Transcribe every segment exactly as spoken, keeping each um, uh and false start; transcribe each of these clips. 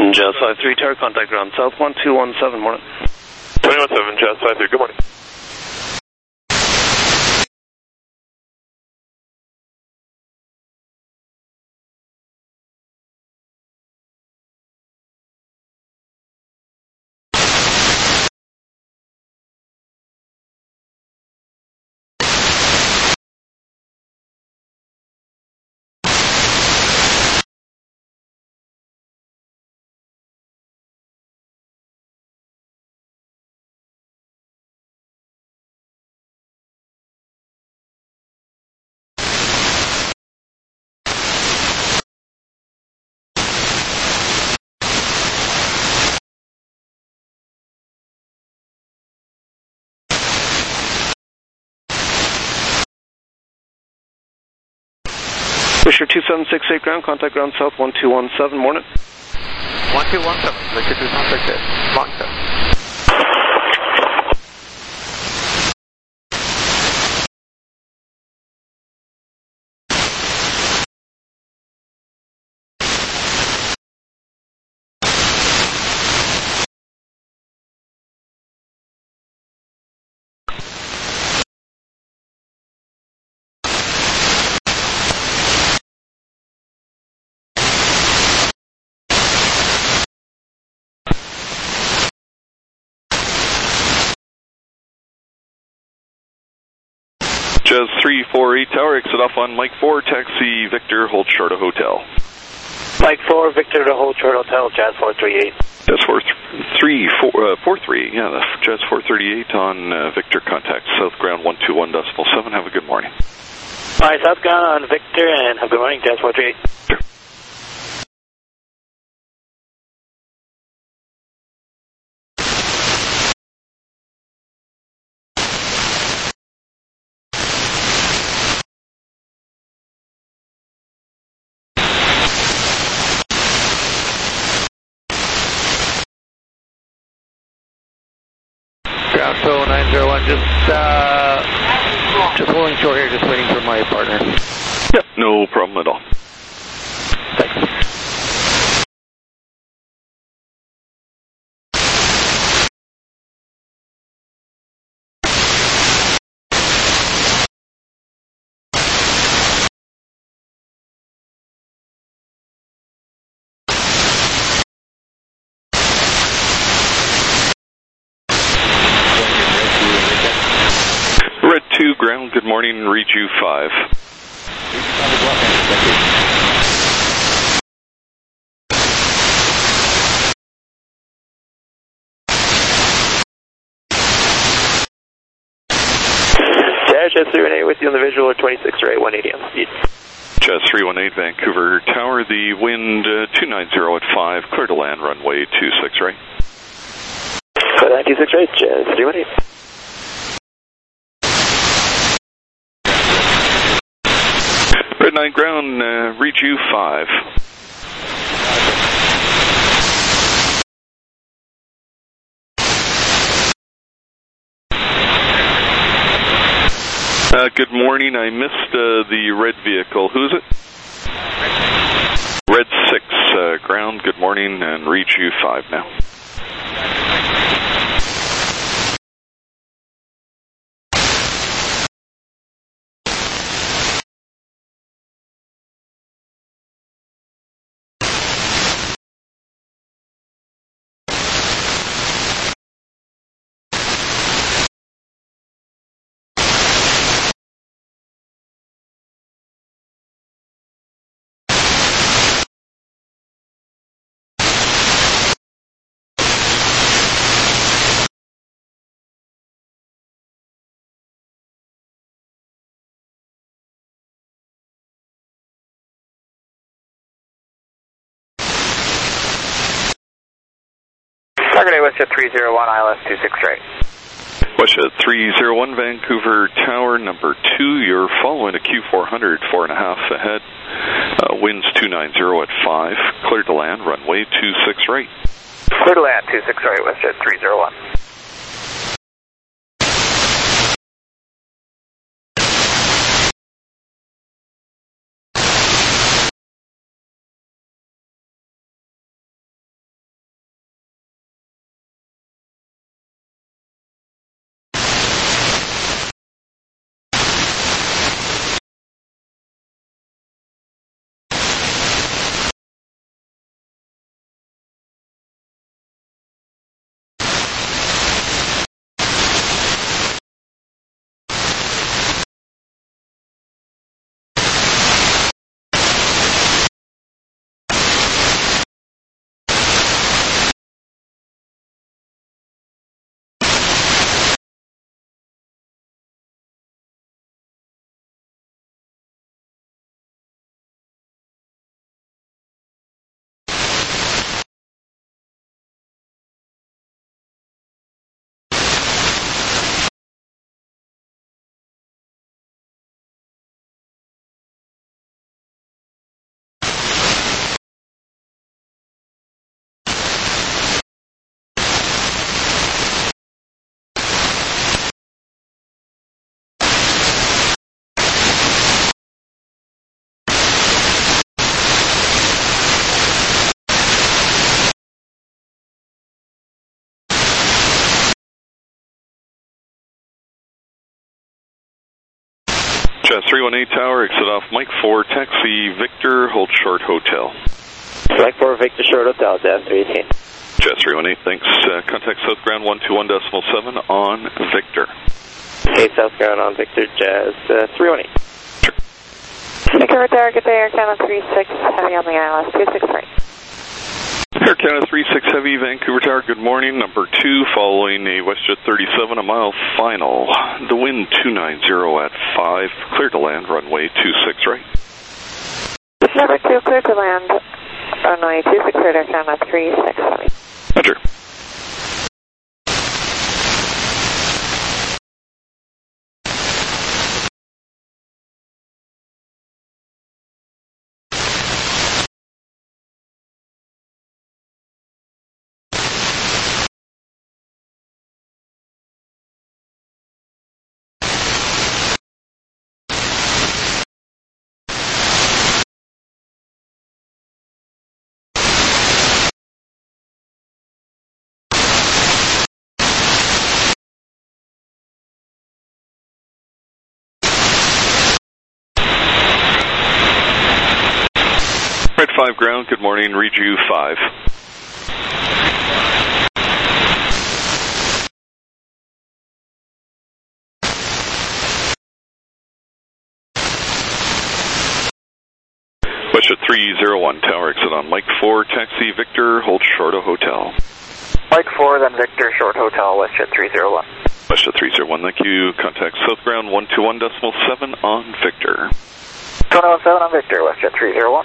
Jazz five three, tower contact ground south one two one seven, morning. two one seven, Jazz five three, good morning. Fisher two seven six eight ground, contact ground south one two one seven, morning. one two one seven, Fisher two seven six eight, long seven. Jazz three four eight tower, exit off on Mike four, taxi Victor, hold short of hotel. Mike four, Victor to hold short hotel, Jazz four three eight. Jazz four three four, uh, four three, yeah, that's Jazz four thirty-eight on uh, Victor, contact south ground one two one decimal seven, have a good morning. Alright, south ground on Victor, and have a good morning, Jazz four three eight. Sure. Ground show nine zero one, just, uh, just holding short here, just waiting for my partner. Yep, no problem at all. Thanks. Red two, ground, good morning, read you five. Jazz three one eight with you on the visual, twenty-six right, one eighty on the speed. Jazz three one eight, Vancouver Tower, the wind uh, two nine zero at five, clear to land, runway two six right. Clear land two six right, Jazz three one eight. Red nine ground, uh, read you five. Uh, good morning, I missed uh, the red vehicle. Who is it? Red six, uh, ground, good morning, and read you five now. Target Westjet three zero one, I L S two six right. Westjet three zero one, Vancouver Tower, number two, you're following a Q four hundred, four and a half ahead. Uh, winds two nine zero at five, clear to land, runway two six right. Clear to land two six right, Westjet three zero one. Jazz three one eight Tower, exit off Mike four, taxi Victor, hold short hotel. Mike four, Victor, short hotel, Jazz three eighteen. Jazz three one eight, thanks. Uh, contact South Ground one two one decimal seven on Victor. Okay, South Ground on Victor, Jazz uh, three one eight. Sure. Vancouver Tower, good day, Air Canada three six, heavy on the I L S two six three. Air Canada three six Heavy, Vancouver Tower, good morning. Number two, following a WestJet thirty-seven, a mile final. The wind two nine zero at five, clear to land, runway two six right. Number two, clear to land, runway two six right, Air Canada three six Heavy. Roger. Red five ground, good morning, read you five. WestJet three zero one Tower, exit on Mike four, taxi Victor, hold short of hotel. Mike four, then Victor, short hotel, WestJet three zero one. WestJet three zero one, thank you. Contact South Ground one two one decimal seven on Victor. two one seven on Victor, WestJet three zero one.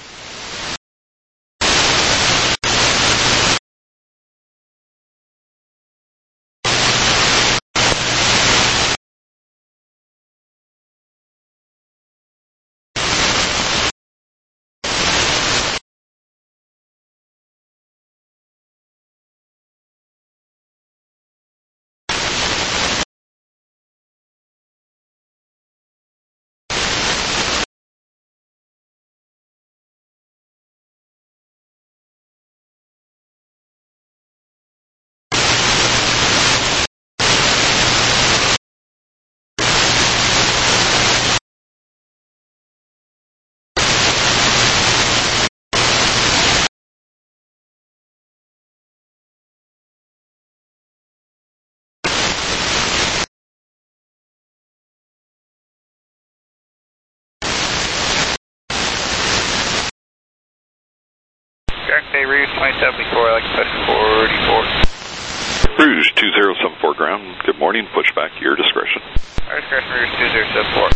Okay, Rouge twenty seventy-four, I like to push forty-four. Rouge two zero seven four ground, good morning, pushback, your discretion. Our discretion, Rouge two zero seven four.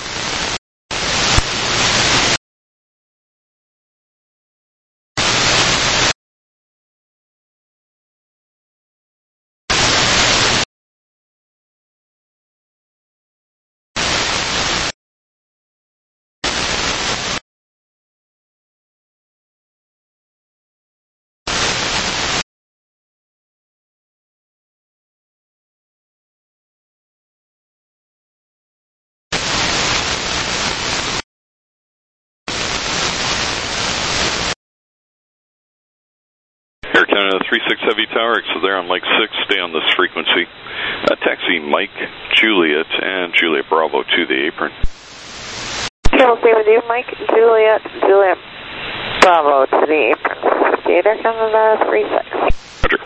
Air Canada three six Heavy Tower, exit there on Mike six, stay on this frequency. Uh, taxi Mike, Juliet, and Juliet Bravo to the apron. Okay, we'll stay with you, Mike, Juliet, Juliet, Bravo to the apron. fifty-eight Air Canada three six. Roger.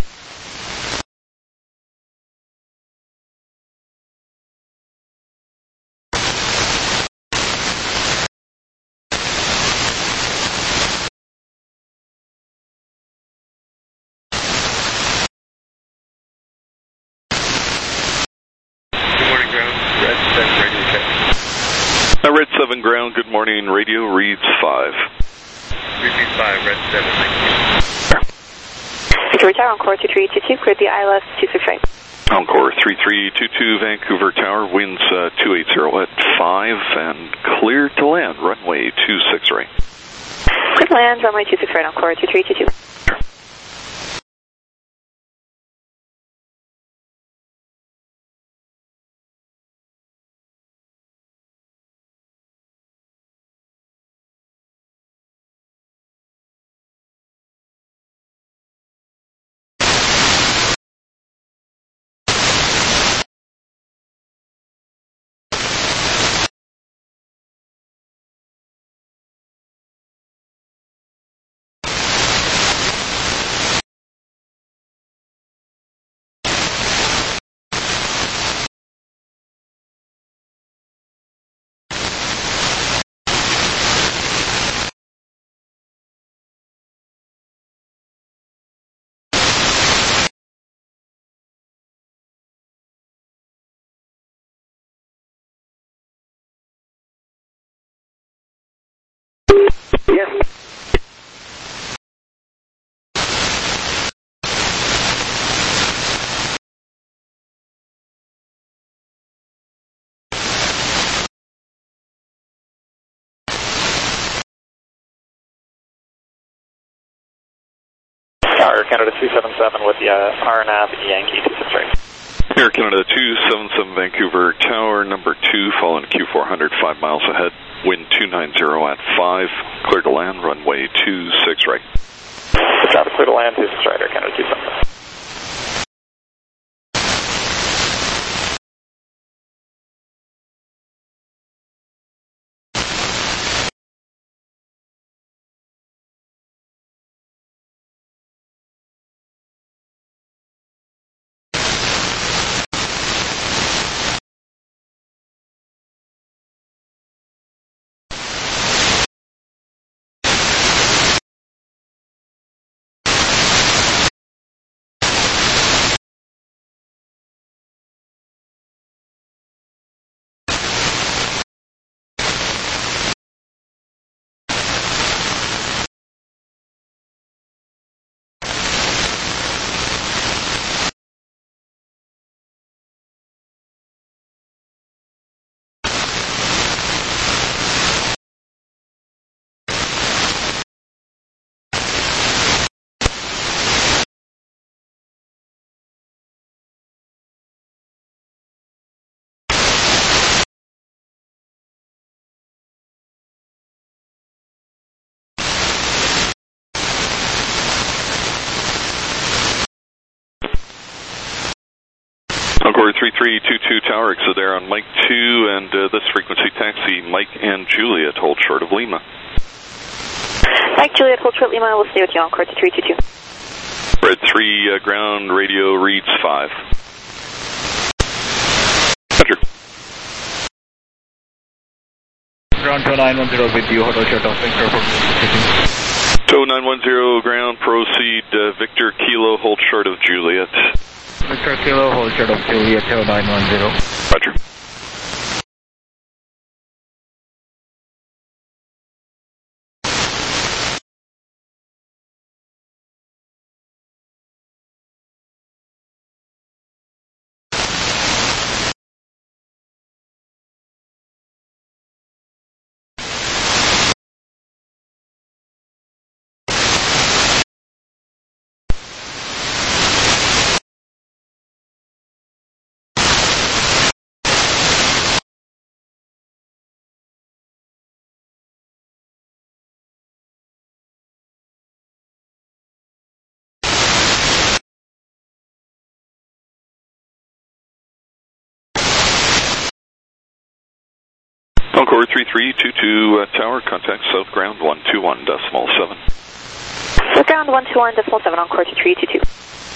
Uh, Red seven ground, good morning, radio reads five. Repeat five, Red seven, thank you. Vancouver Tower, Encore two three two two, clear the I L S two six right. Encore three three two two, Vancouver Tower, winds uh, two eighty at five, and clear to land, runway two six right. Clear to land, runway two six right, Encore two three two two. Yes. Air Canada two seven seven with the uh, R N A V Yankee two six right. Air Canada two seven seven Vancouver Tower, number two, following Q four hundred, five miles ahead. Wind two nine zero at five, clear to land, runway two six right. Traffic clear to land, two six right, Air Canada two seven seven. Encore three three two two Tower, exit there on Mike two, and uh, this frequency taxi, Mike and Juliet, hold short of Lima. Mike, Juliet, hold short Lima, we'll stay with you, Encore to three two two. Red three, uh, ground radio reads five. Roger. Ground two nine one zero with you, hotel shut off, Victor for Tow nine one zero, ground, proceed, uh, Victor Kilo, hold short of Juliet. Victor Kilo, hold short of Juliet, Tow nine one zero. Roger. Encore three three two two uh, Tower, contact South Ground one two one decimal seven. South Ground one two one decimal seven, Encore to three two two.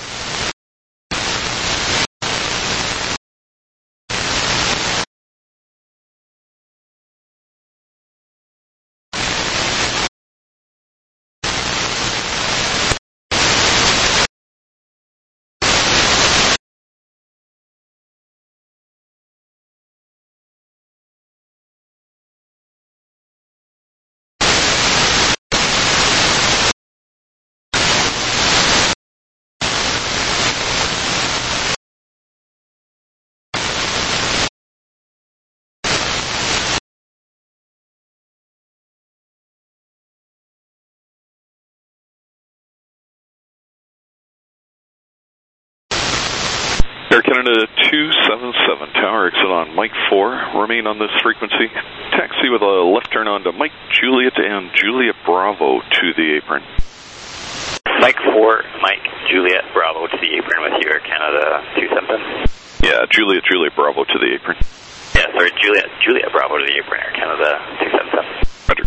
Air Canada two seven seven Tower, exit on Mike four, remain on this frequency. Taxi with a left turn onto Mike, Juliet, and Juliet Bravo to the apron. Mike four, Mike, Juliet, Bravo to the apron with you, Air Canada two seven seven. Yeah, Juliet, Juliet, Bravo to the apron. Yeah, sorry, Juliet, Juliet, Bravo to the apron, Air Canada two seven seven. Roger.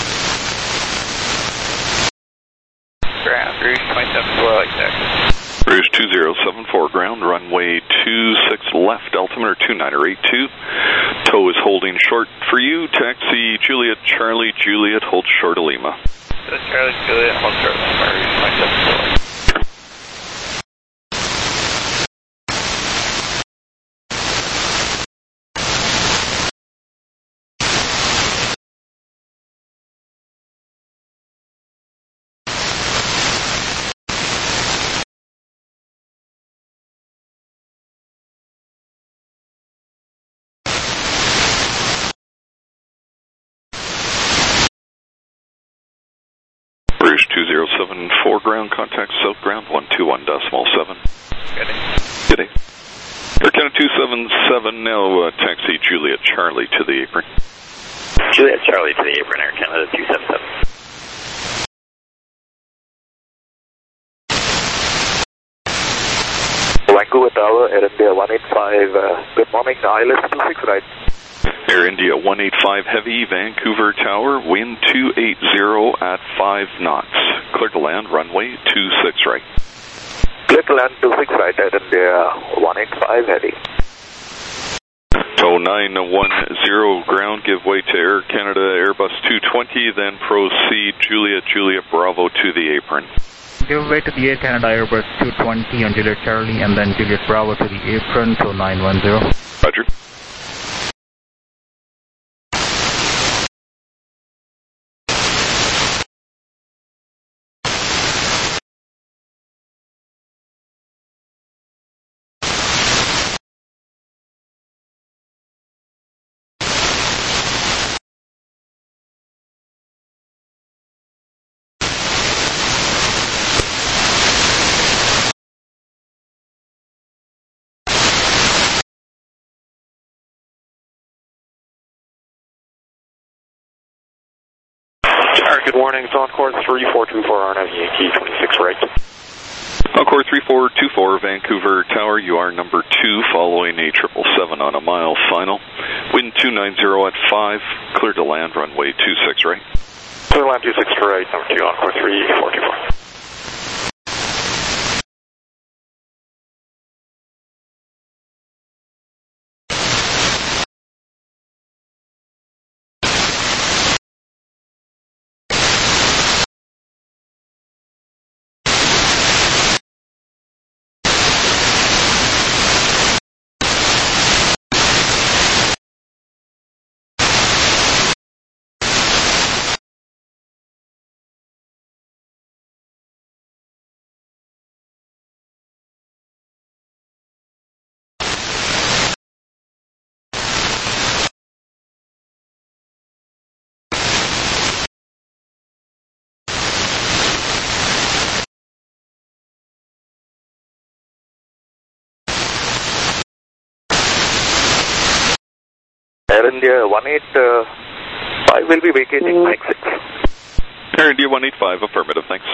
Ground three twenty-seven four, like that. Cruise two zero seven four ground, runway two six left, altimeter two niner eight two. Tow is holding short for you. Taxi Juliet Charlie Juliet, hold short of Lima. Charlie Juliet, hold short of Lima, reach my seven four. Rouge two zero seven four ground, contact south ground one two one decimal seven. Good day. Good day. Air Canada two seven seven, now uh, taxi Juliet Charlie to the apron. Juliet Charlie to the apron, Air Canada two seven seven. Vancouver Tower, Air India one eight five, uh, good morning, I L S two six right. Air India one eight five Heavy, Vancouver Tower, wind two eighty at five knots. Clear to land, runway two six right. Clear to land two six right, Air India one eight five Heavy. Tow nine one zero ground, give way to Air Canada Airbus two twenty, then proceed Juliet Juliet Bravo to the apron. Give way to the Air Canada Airbus two twenty on Juliet Charlie and then Juliet Bravo to the apron, tow nine one zero. Roger. Good morning, it's on course three four two four, R N V Yankee twenty-six right. Encore three four two four, Vancouver Tower, you are number two, following a triple seven on a mile final. Wind two nine zero at five, clear to land, runway two six right. Clear to land two six right, number two, Encore three four two four. Air India one eight five will be vacating Mike six. Air India one eight five, affirmative, thanks.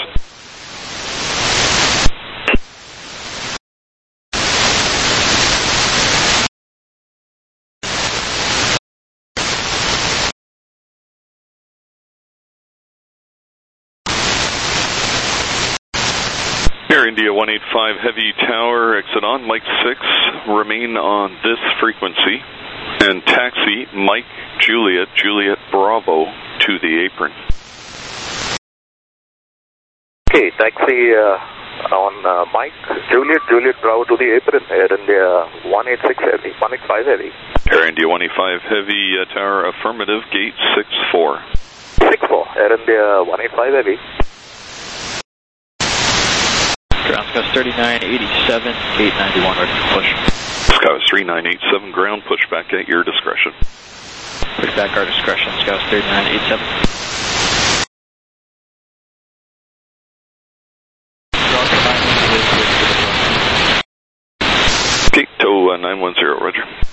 Air India one eight five Heavy Tower, exit on, Mike six, remain on this frequency, and taxi Mike Juliet, Juliet Bravo to the apron. Okay, taxi uh, on uh, Mike Juliet, Juliet Bravo to the apron, Air India one eight six Heavy, one eight five Heavy. Air India one eight five Heavy uh, Tower, affirmative, gate six four. six four, Air India one eight five Heavy. Ground Scout thirty-nine eighty-seven, eight ninety-one, ready to push. Scout thirty-nine eighty-seven ground, push back at your discretion. Push back our discretion, Scout thirty-nine eighty-seven. Okay, tow uh, nine one zero, roger.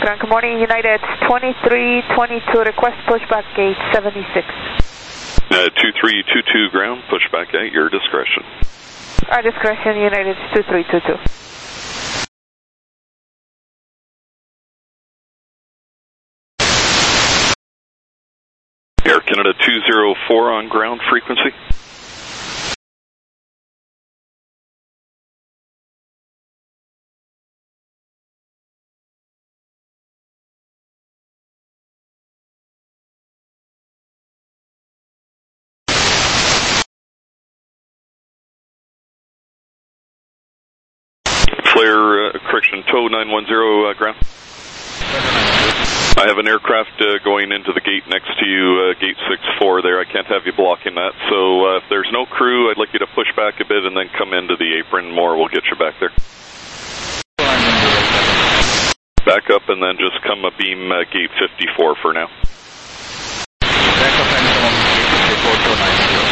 Ground, good morning, United twenty-three twenty-two, request pushback gate seventy-six. Uh, two three two two ground, pushback at your discretion. Our discretion, United two three two two. Air Canada two zero four on ground frequency. Flare, uh, correction, tow nine one zero uh, ground. I have an aircraft uh, going into the gate next to you, uh, gate six four there. I can't have you blocking that. So uh, if there's no crew, I'd like you to push back a bit and then come into the apron. More will get you back there. Back up and then just come a beam uh, gate fifty-four for now. Back up and come on gate fifty-four to nine zero.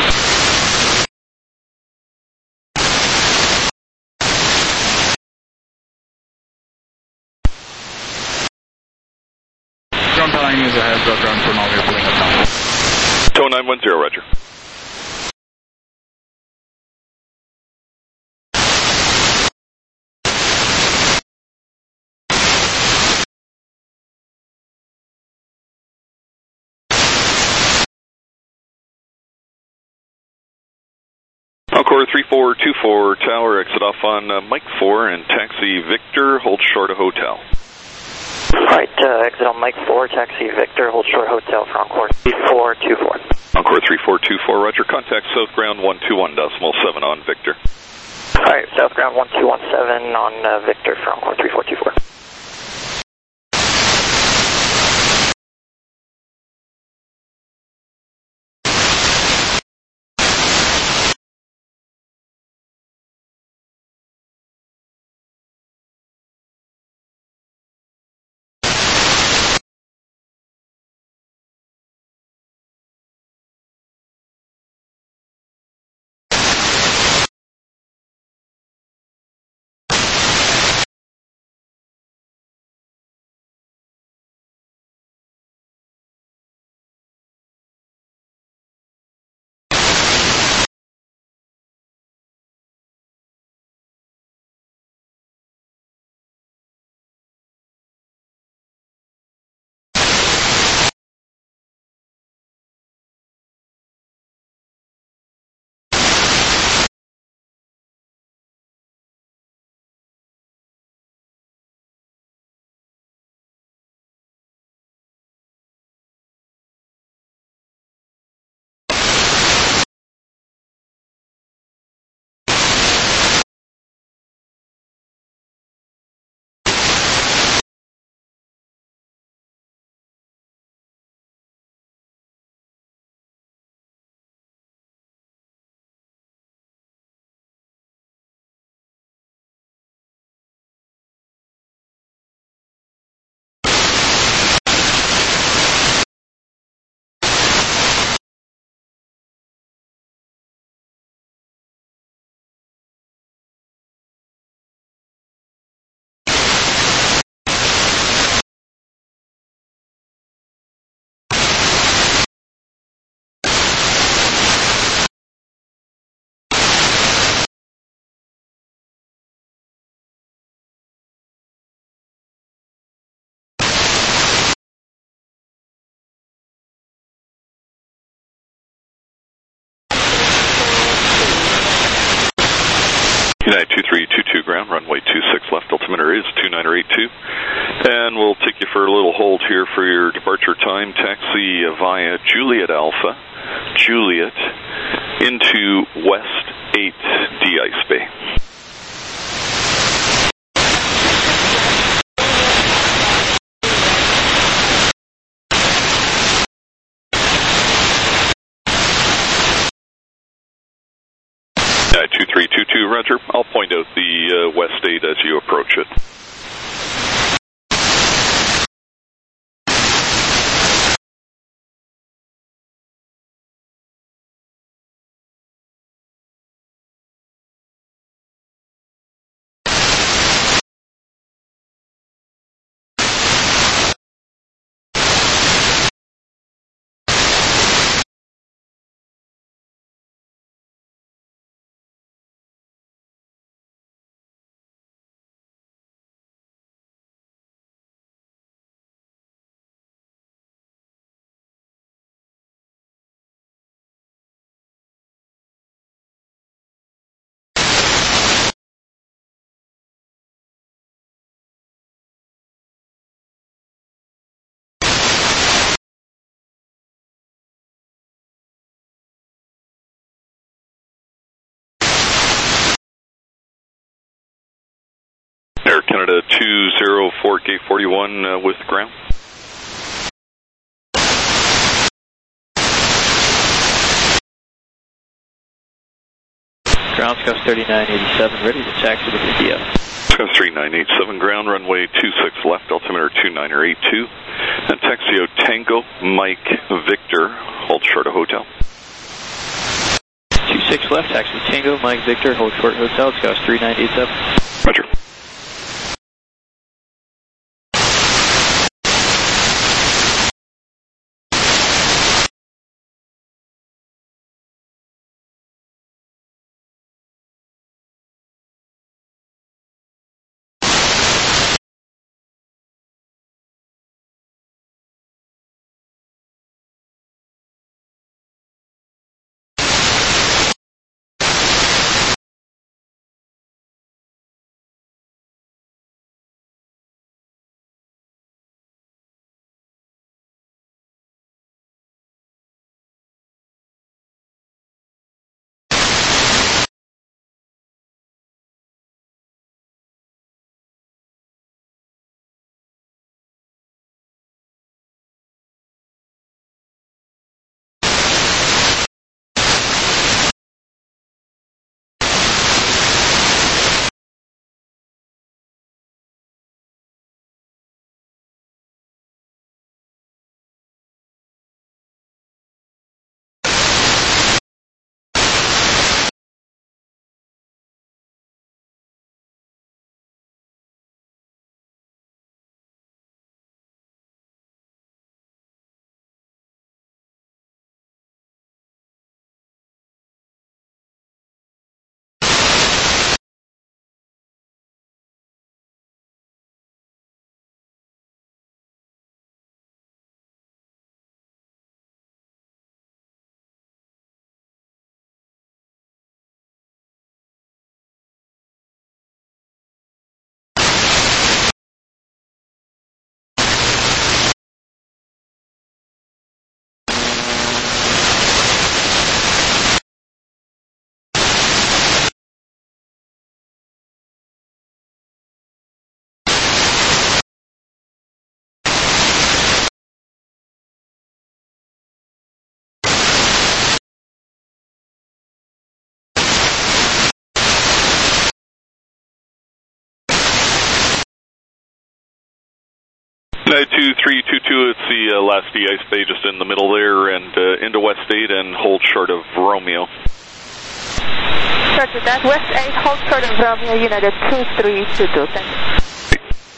Ground time is ahead, the ground for now, we're pulling up now. Tow nine one zero, roger. Encore three four two four, tower, exit off on uh, Mike four and taxi Victor, hold short of hotel. Alright, uh, exit on Mike four, taxi Victor, hold short hotel for Encore three four two four. Encore three four two four, roger, contact South Ground one two one decimal seven on Victor. Alright, South Ground one two one seven on uh, Victor for Encore three four two four. United two three two two ground, runway two six left, altimeter is two nine eight two. And we'll take you for a little hold here for your departure time. Taxi via Juliet Alpha, Juliet, into West eight De-Ice Bay. two three two two, roger. I'll point out the uh, West eight as you approach it. Canada two zero four K forty-one uh, with ground. Ground Scout thirty-nine eighty-seven, ready to taxi with India. Scout thirty-nine eighty-seven, ground runway two six left, altimeter two nine eight two, and Taxio Tango, Mike, Victor, hold short of hotel. two six left, taxi Tango, Mike, Victor, hold short hotel, Scout thirty-nine eighty-seven. Roger. United two three two two, it's the uh, last de-ice bay just in the middle there, and uh, into West eight and hold short of Romeo. Roger that, West eight, hold short of Romeo, United two three two two, thank you.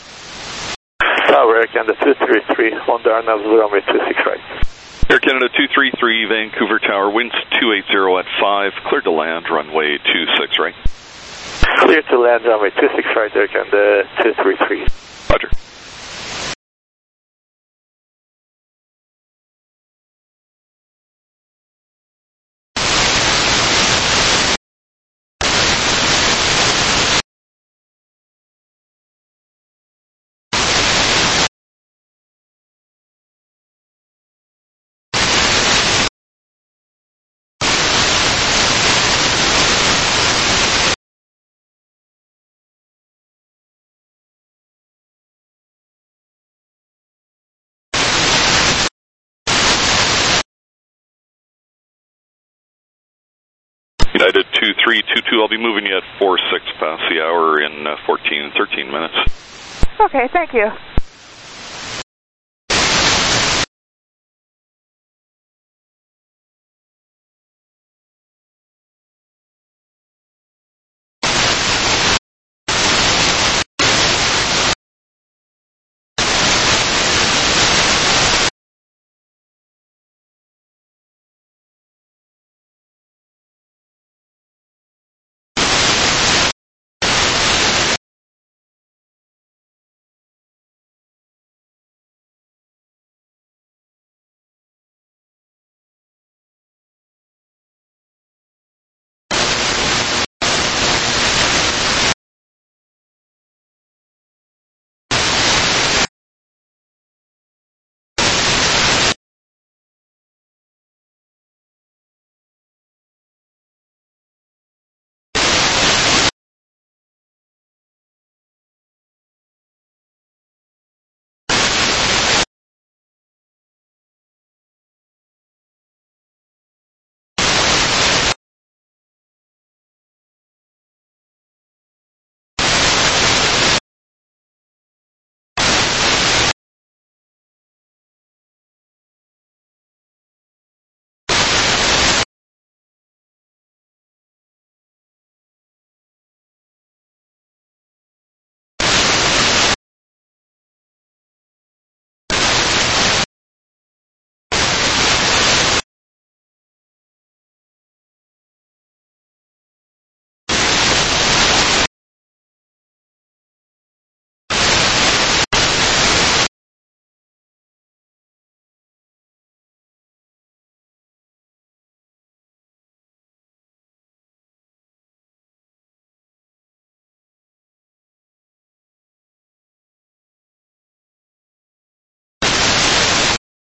Tower, Air Canada two three three, on the Arnav, Romeo two six right. Air Canada two three three, Vancouver Tower, winds two eighty at five, cleared to land, runway two six right. Clear to land, runway two six right, Air Canada two three three. Roger. United two three two two, I'll be moving you at four six past the hour in uh, fourteen, thirteen minutes. Okay, thank you.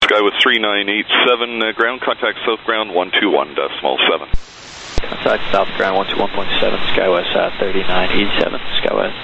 Skywest three nine eight seven, uh, ground contact south ground one two one decimal seven. Contact south ground one two one point seven, Skywest uh, thirty-nine eighty-seven, Skywest.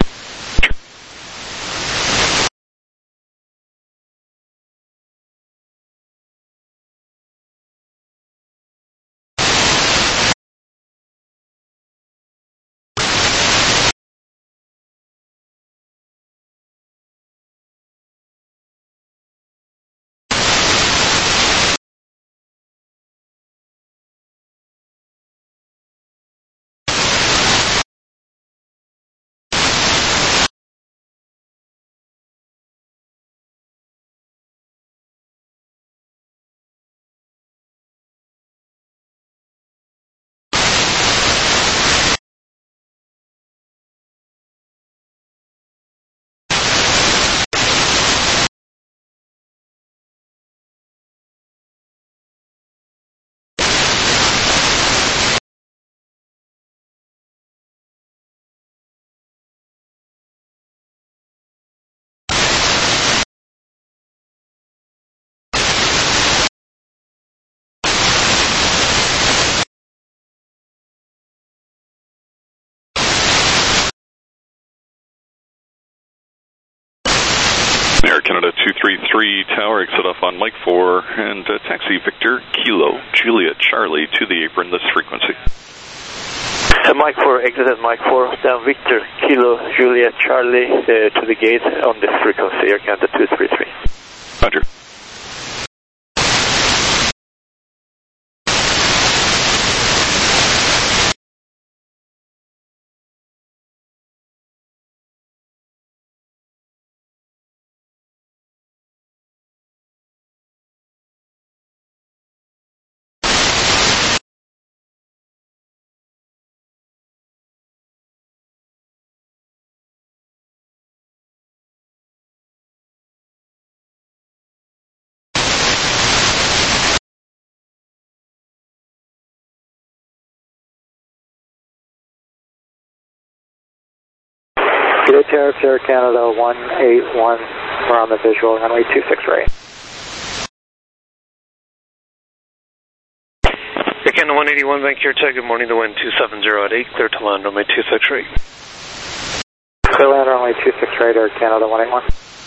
Air Canada two three three tower, exit off on Mike four, and uh, taxi Victor, Kilo, Juliet, Charlie to the apron, this frequency. Uh, Mike four, exit at Mike four, down Victor, Kilo, Juliet, Charlie uh, to the gate on this frequency, Air Canada two three three. Roger. Good Terrace, Air Canada one eight one, we're on the visual, runway two six right. Air Canada one eighty-one, Vancouver, good morning, the wind two seven zero at eight, clear to land, runway two six right. Clear land, runway two six right, Air Canada one eight one.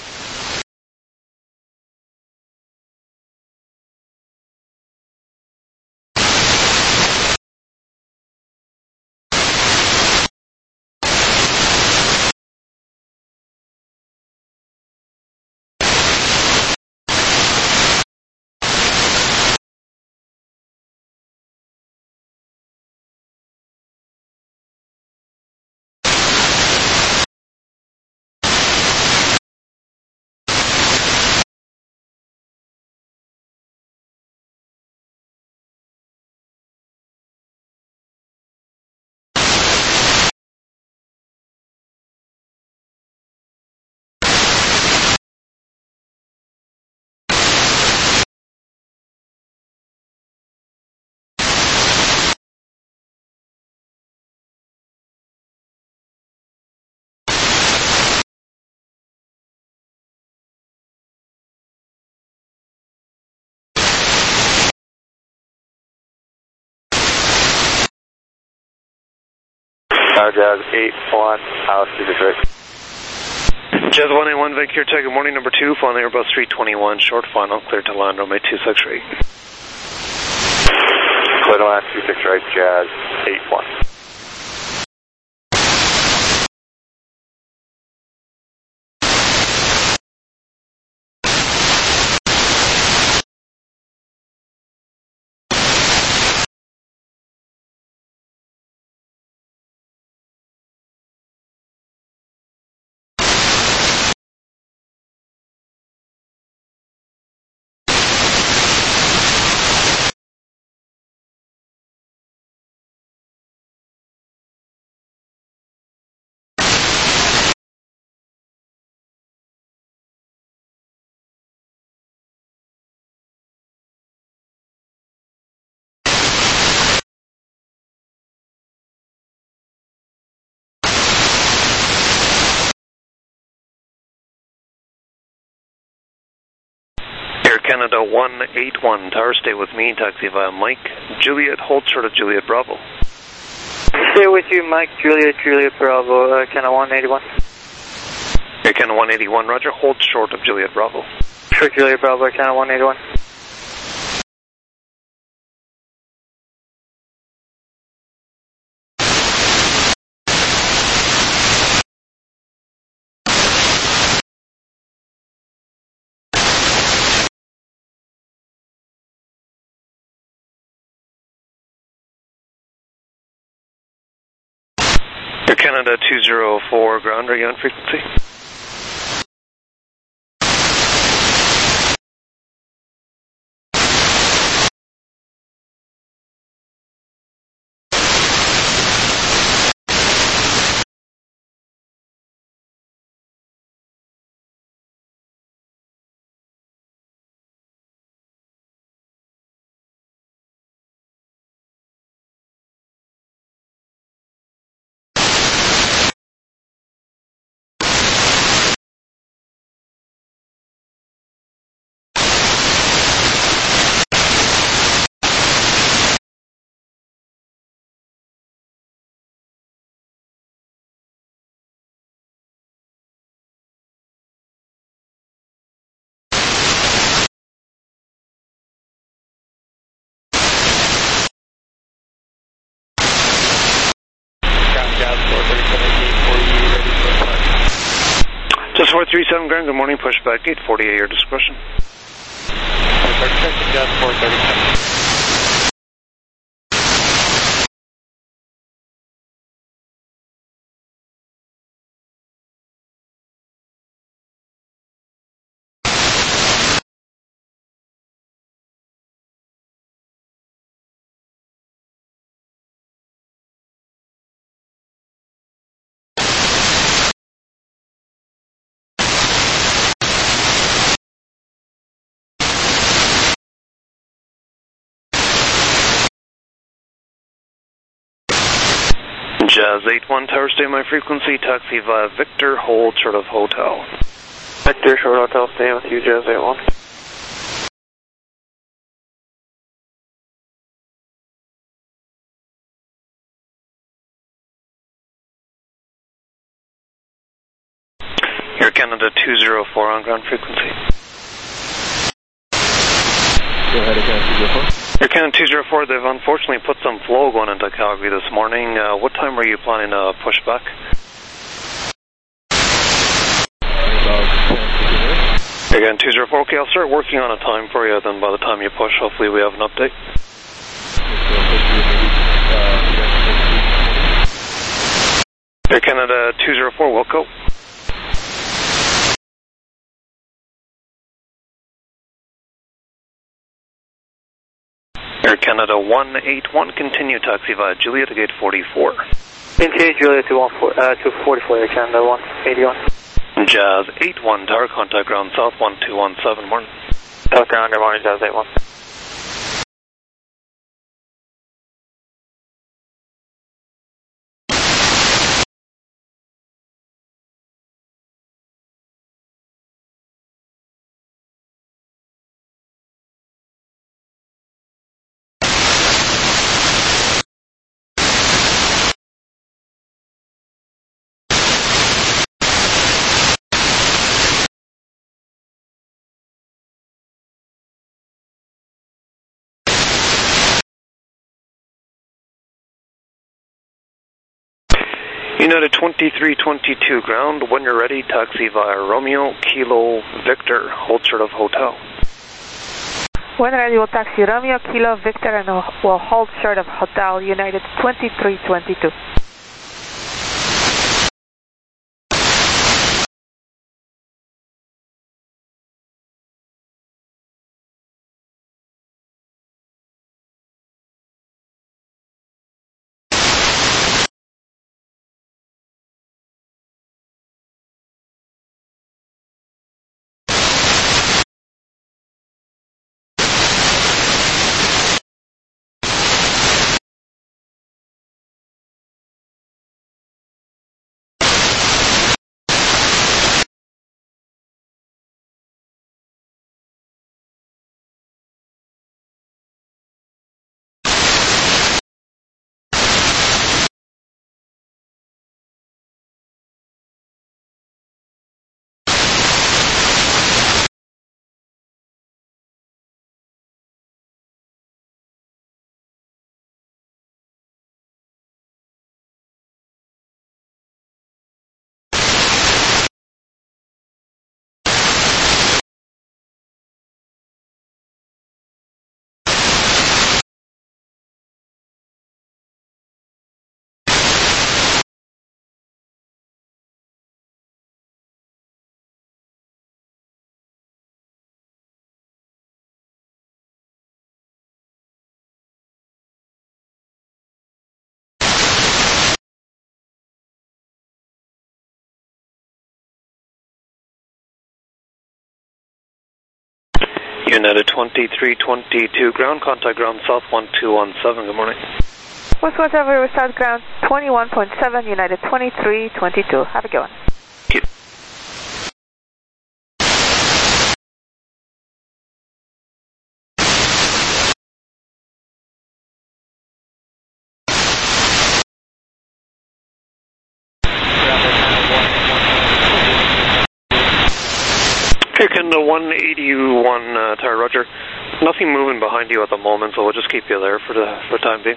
Tower Jazz eight one, House to Detroit. Jazz one eight one, Vancouver, good morning, number two, flying Airbus three twenty-one, short final, clear to land, runway two six right. Clear to land two six right, Jazz eight one. Canada one eight one Tower, stay with me, taxi via Mike Juliet, hold short of Juliet Bravo. Stay with you, Mike Juliet, Juliet Bravo, uh, Canada one eighty-one. Air Canada one eighty-one, roger, hold short of Juliet Bravo. Sure, Juliet Bravo, Canada one eighty-one. Air Canada two zero four, ground, are you on frequency? Just four three seven, ground, good morning, push back gate forty at your discretion. Just four thirty-seven. Jazz eight one Tower, stay my frequency, taxi via Victor, hold short of hotel. Victor, short hotel, stay with you, Jazz eight one. Air Canada two zero four on ground frequency. Go ahead again, two zero four. Air Canada two zero four, they've unfortunately put some flow going into Calgary this morning. Uh, what time were you planning to push back? Again, two zero four, okay, I'll start working on a time for you, then by the time you push, hopefully we have an update. Air Canada two zero four, Wilco. Air Canada one eight one, continue taxi via Juliet to gate forty-four. Continue Juliet to, uh, to forty-four, Air Canada one eighty-one. Jazz eight one, Tower, contact ground south one two one seven, morning. South ground, good morning, Jazz eight one. United twenty-three twenty-two, ground, when you're ready, taxi via Romeo, Kilo, Victor, hold short of hotel. When ready, we'll taxi Romeo, Kilo, Victor, and we'll hold short of hotel, United twenty-three twenty-two. United twenty-three twenty-two, ground contact ground south one two one seven, good morning. West whatever, we start ground twenty-one point seven, United twenty-three twenty-two. Have a good one. Thank you. Air Canada one eighty-one, uh, Tower Roger. Nothing moving behind you at the moment, so we'll just keep you there for the, for the time being.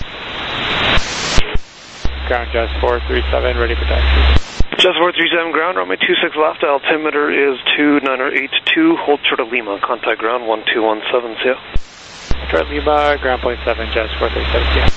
Ground Jazz four three seven, ready for taxi. Jazz four three seven, ground, runway two six left, altimeter is two nine eight two, hold short of Lima, contact ground one two one seven, see ya. Detroit Lima, ground point seven, Jazz four three seven, see ya.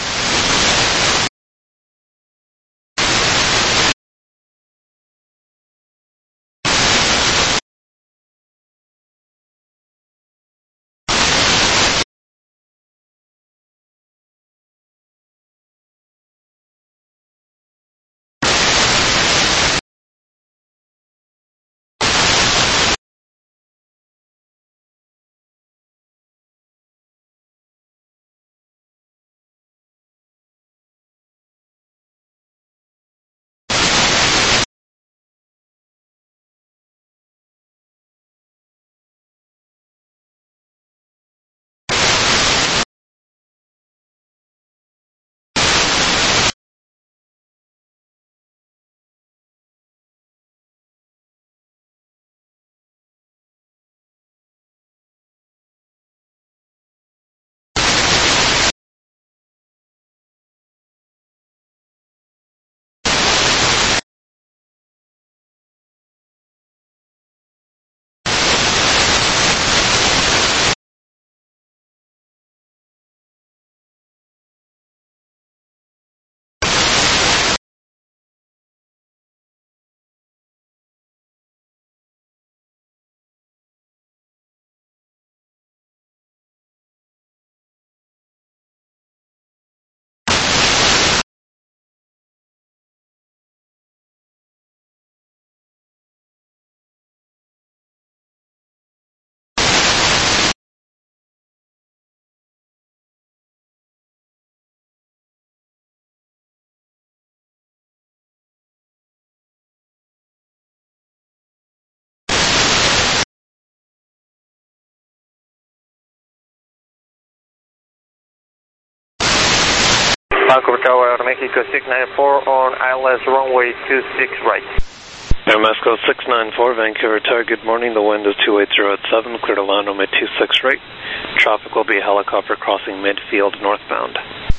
Vancouver Tower, Mexico six nine four on I L S runway two six right. Air Mexico six nine four, Vancouver Tower, good morning. The wind is two eight zero at seven, clear to land runway two six right. Traffic will be a helicopter crossing midfield northbound.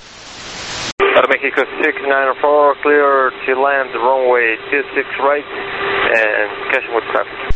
Mexico six nine four, clear to land runway two six right and catching with traffic.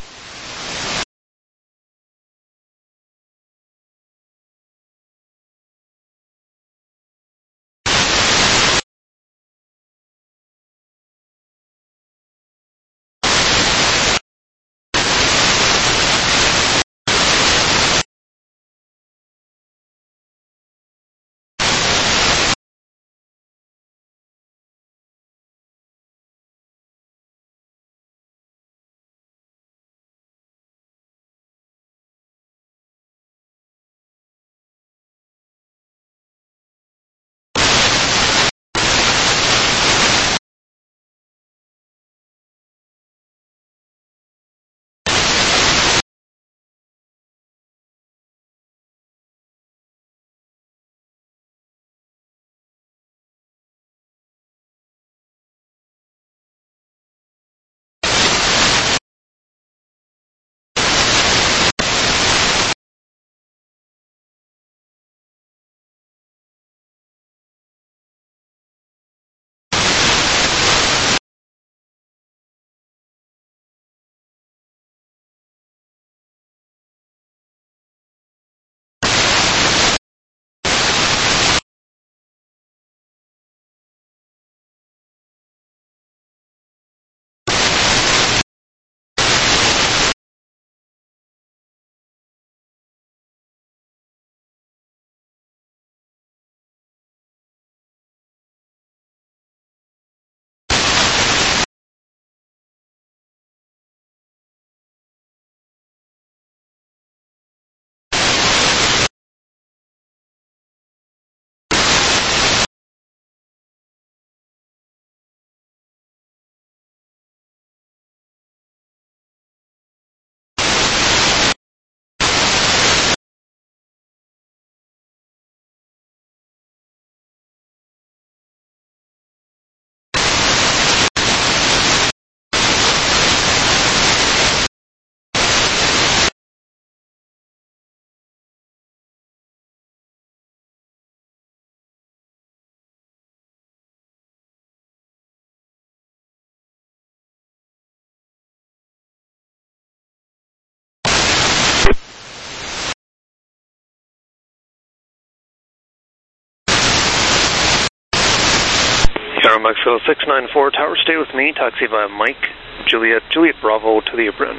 Aero Mexico six nine four Tower, stay with me, taxi via Mike, Juliet, Juliet Bravo to the apron.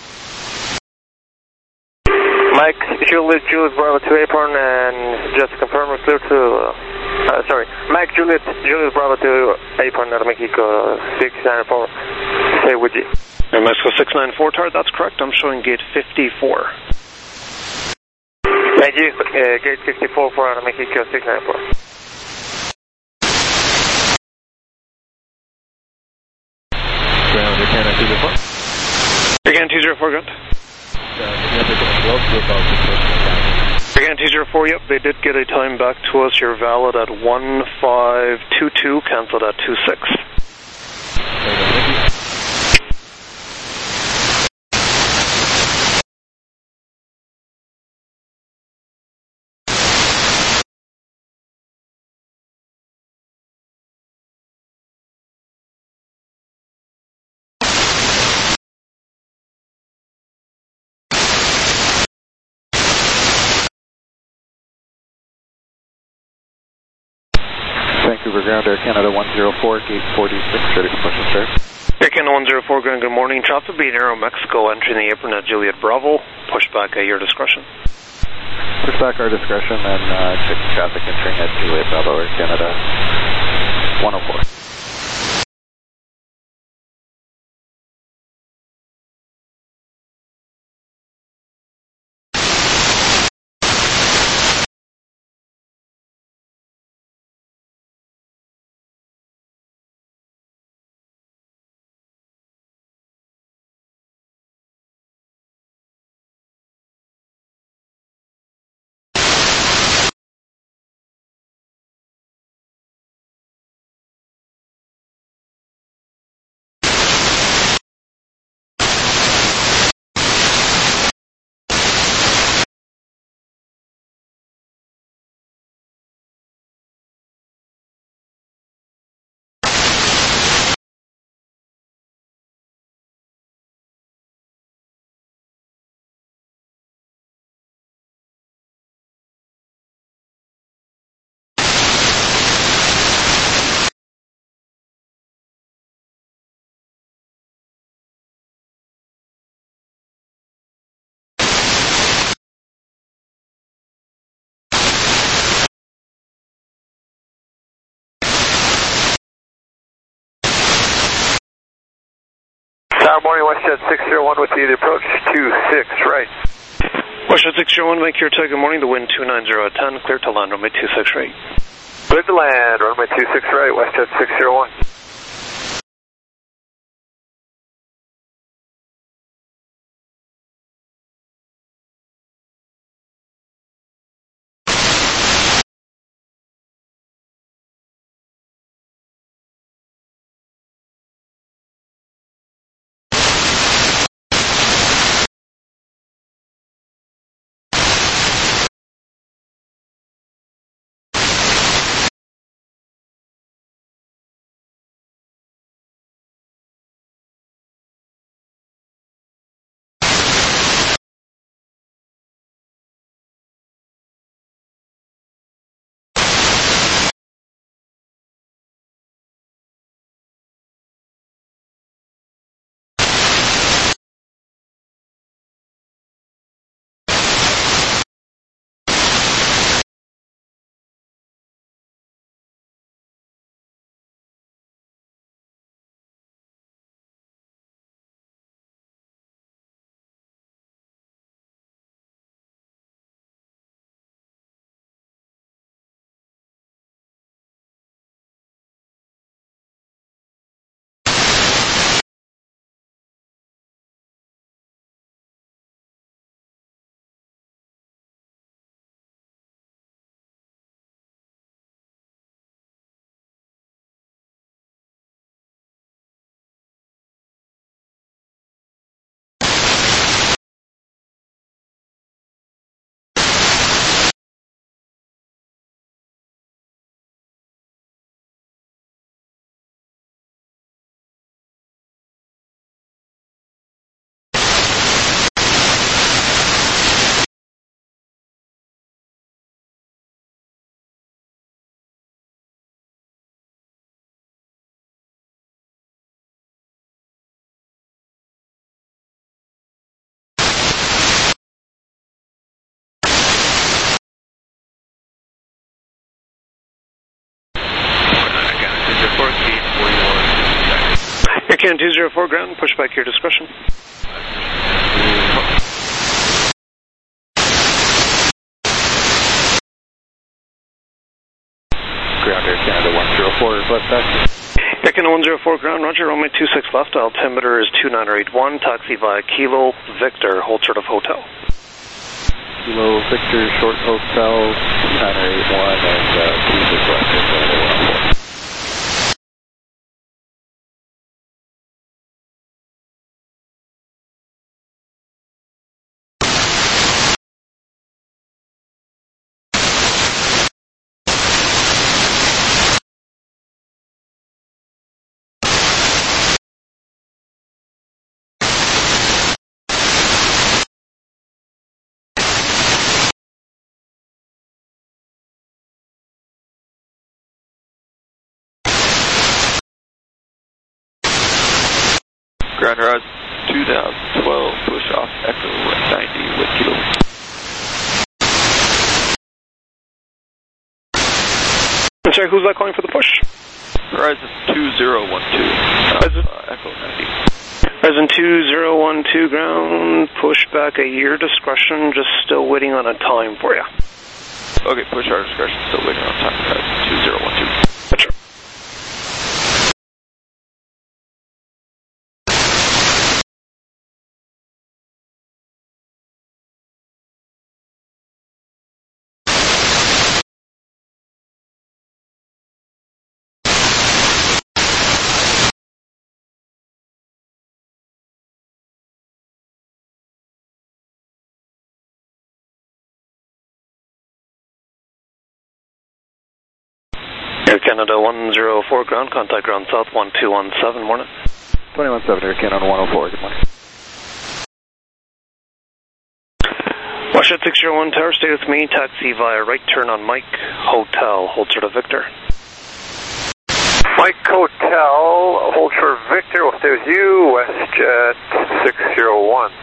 Mike, Juliet, Juliet Bravo to apron, and just confirm we're clear to, uh, uh, sorry, Mike, Juliet, Juliet Bravo to apron, Aero Mexico six nine four, stay with you. Aero Mexico six nine four Tower, that's correct, I'm showing gate fifty-four. Thank you, uh, gate fifty-four for Aero Mexico six nine four. Again, two zero four, good. Again, two zero four, yep, they did get a time back to us. You're valid at one five two two, cancelled at two six. Vancouver Ground, Air Canada one zero four, gate forty-six, ready for push and start. Air Canada one zero four, good morning. Traffic being Aero Mexico, entering the apron at Juliet Bravo. Push back at your discretion. Push back our discretion and uh, check traffic entering at Juliet Bravo, Air Canada one oh four. Tower morning, WestJet six zero one with you, the approach two six, right. WestJet six zero one, make your tag, good morning, the wind two nine zero at ten, clear to land, runway two six right. Clear to land, runway two six right, WestJet six zero one. Again, two zero four ground, push back your discretion. Ground Air Canada one zero four, left taxi. Air Canada one zero four ground, roger, runway two six left, altimeter is two nine eight one, taxi via Kilo Victor, hold short of hotel. Kilo Victor, short hotel, two nine eight one, and uh, two six left, Air Canada one oh four. Ground Rise two thousand twelve, push off Echo ninety with Kilo. I'm sorry, who's that calling for the push? Horizon two zero one two, uh, Echo ninety. Horizon two zero one two ground, push back at your discretion, just still waiting on a time for you. Okay, push our discretion, still waiting on time, Horizon two zero one two. Roger. Air Canada one zero four ground, contact ground south one two one seven, morning. twenty-one seven, Air Canada one oh four, good morning. Washout six zero one tower, stay with me, taxi via right turn on Mike, hotel, hold short of Victor. Mike Hotel, hold short of Victor, we'll stay with you, WestJet six zero one.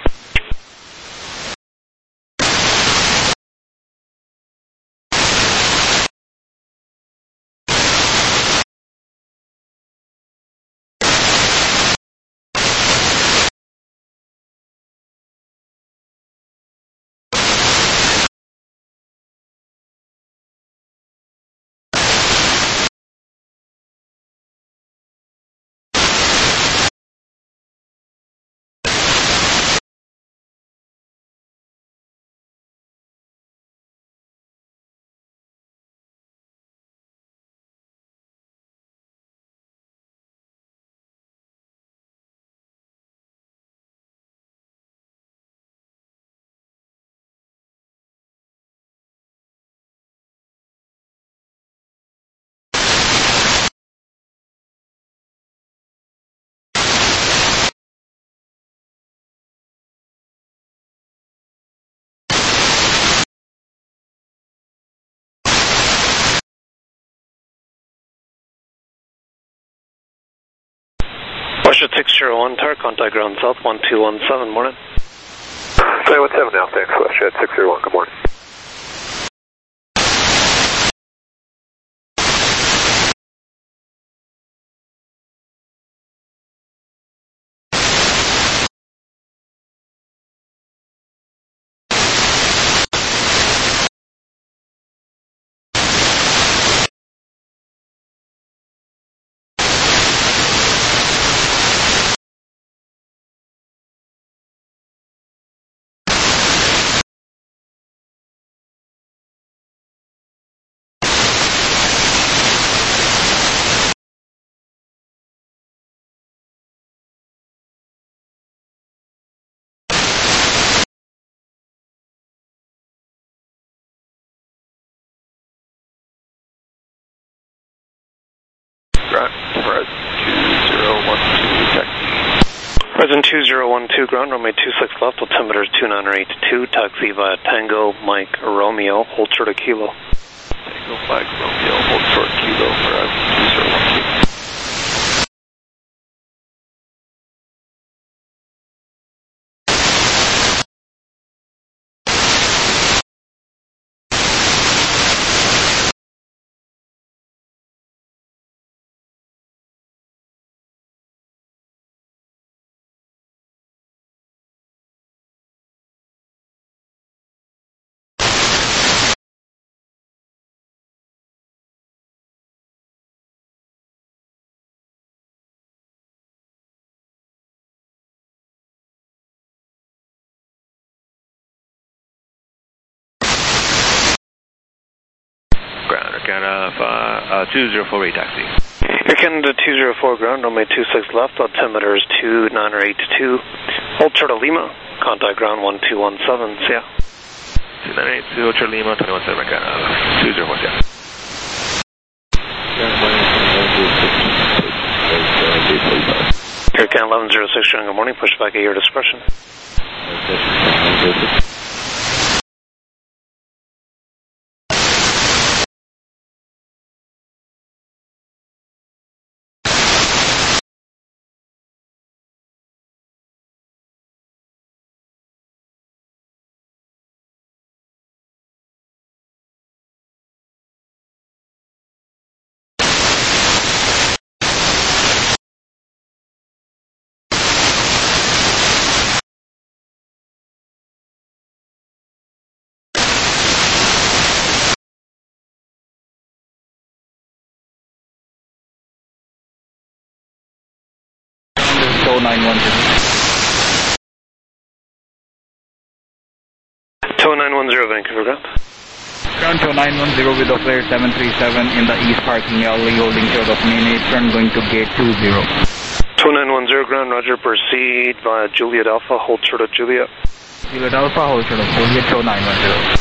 Washout six zero one tower, contact ground south one two one seven, morning. twenty-one seven now, thanks, WestJet six zero one, good morning. Horizon two zero one two ground, runway two six left, altimeter is two nine eight two, taxi via Tango, Mike, Romeo, hold short of Kilo. Tango, Mike, Romeo, hold short Kilo, Horizon two zero one two. Canada uh, two zero four eight taxi. Air Canada two zero four ground, runway two six left, altimeter is two nine eight two. Hold short of Lima, contact ground one two one seven, see ya. two nine eight two, Ultra Lima, twenty-one seven Canada, two zero four, yeah. Air Canada eleven zero six, good morning, push back at your discretion. Tow nine one zero. Tow nine one zero, Vancouver ground. Ground Tow nine one zero with a flare seven three seven in the east parking alley, holding short of main apron, going to gate two zero. Tow nine one zero ground, roger, proceed via Juliet Alpha, hold short of Juliet. Juliet Alpha, hold short of Juliet, Tow nine one zero.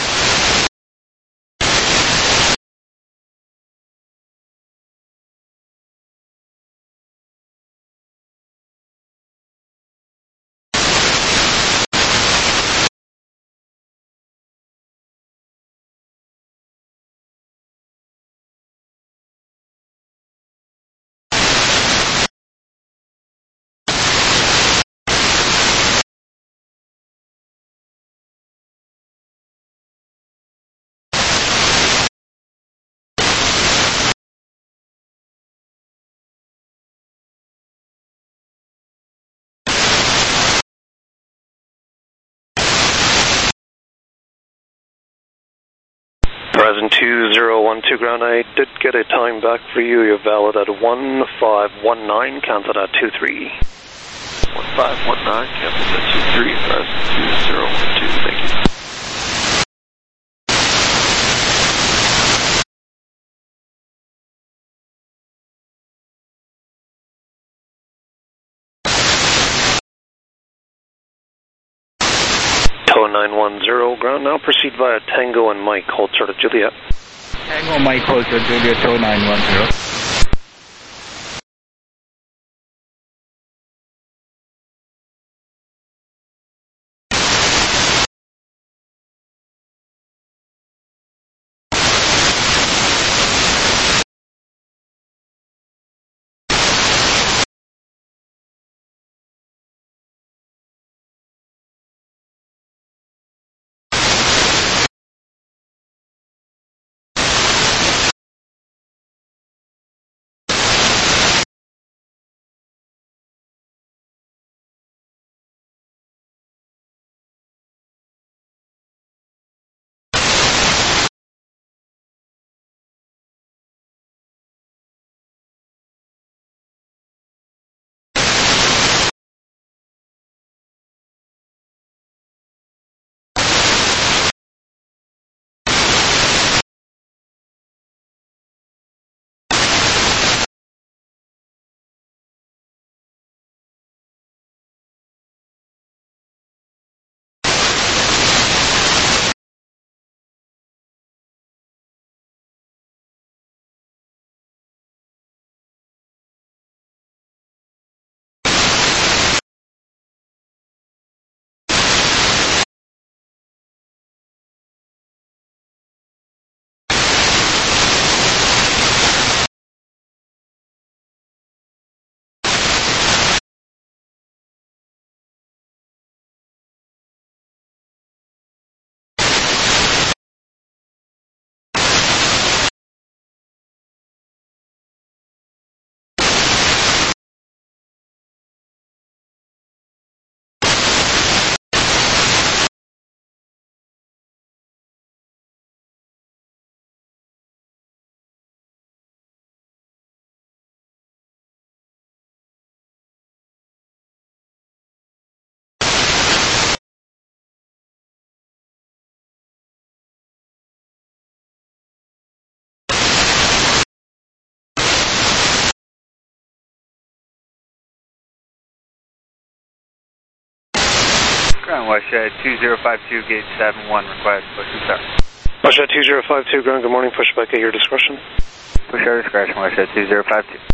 Horizon two zero one two ground, I did get a time back for you. You're valid at one five one nine, canceled at two three. one five one nine, canceled at two three, Horizon two zero one two, thank you. Tow nine one zero ground, now proceed via Tango and Mike, hold short of Juliet. Tango Mike, hold short of Juliet, Tow nine one zero. Ground Westshed two zero five two, gate seven one, request push and start. Westshed two zero five two, ground, good morning, push back at your discretion. Push our discretion, Westshed two zero five two.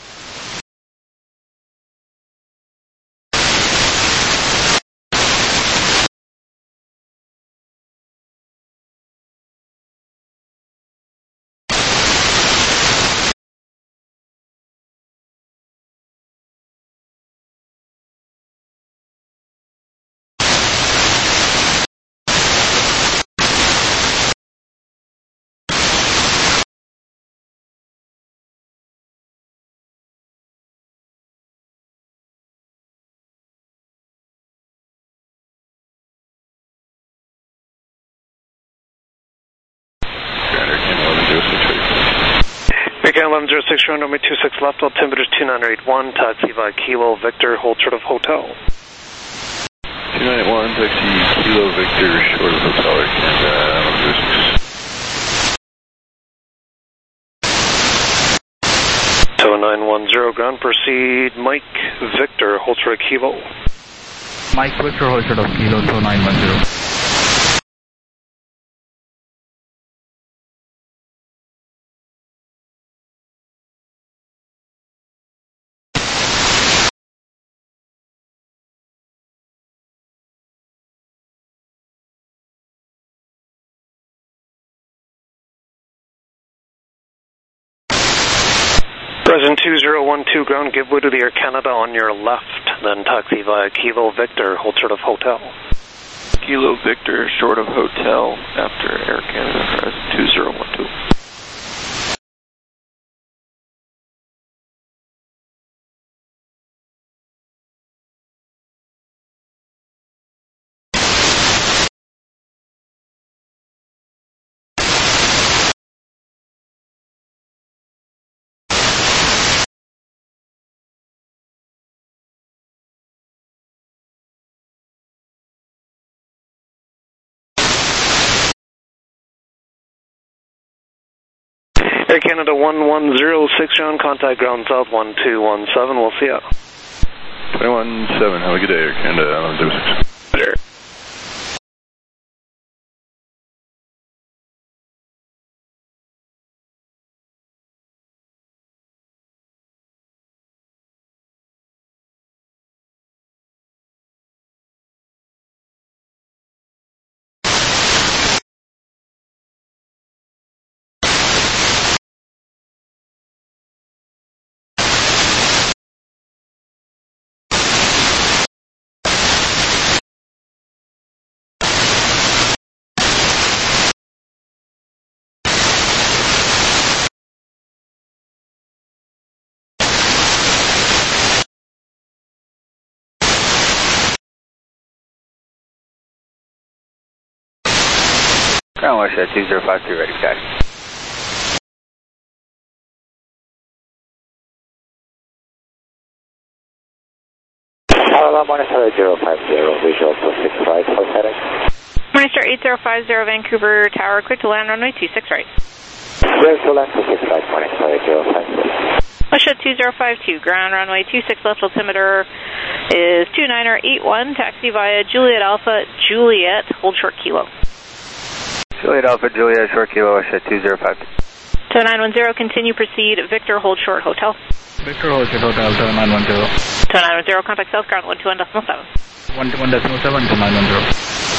eleven zero six, ground runway two six left, altimeter is two nine eight one, taxi via Kilo Victor, hold short of hotel. two nine eight one, taxi Kilo Victor, short of hotel, Air Canada, eleven zero six. two nine one zero, ground, proceed, Mike Victor, hold short of Kilo. Mike Victor, hold short of Kilo, two nine one zero. Present two zero one two, ground, give way to the Air Canada on your left, then taxi via Kilo Victor, hold short of hotel. Kilo Victor, short of hotel, after Air Canada, present two zero one two. Air Canada one one zero six, ground, contact ground south one two one seven, we'll see ya. twenty-one seven, have a good day, Air Canada, eleven zero six. Later. Ground Westshed two zero five two, ready, sky. Hello, Morningstar eight zero five zero, visual two six right, for heading. Morningstar eight zero five zero, Vancouver Tower, clear to land, runway two six right. Clear to land two six right, Morningstar eight zero five zero. Westshed two zero five two, ground, runway two six left, altimeter is two nine eight one, taxi via Juliet Alpha, Juliet, hold short Kilo. Juliet Alpha, Juliet, short Kilo, Westshed two zero five two. two nine one zero, continue, proceed, Victor, hold short, hotel. Victor, hold short, hotel, two nine one zero. two nine one zero, contact south, ground one two one decimal seven. one two one decimal seven, two nine one zero.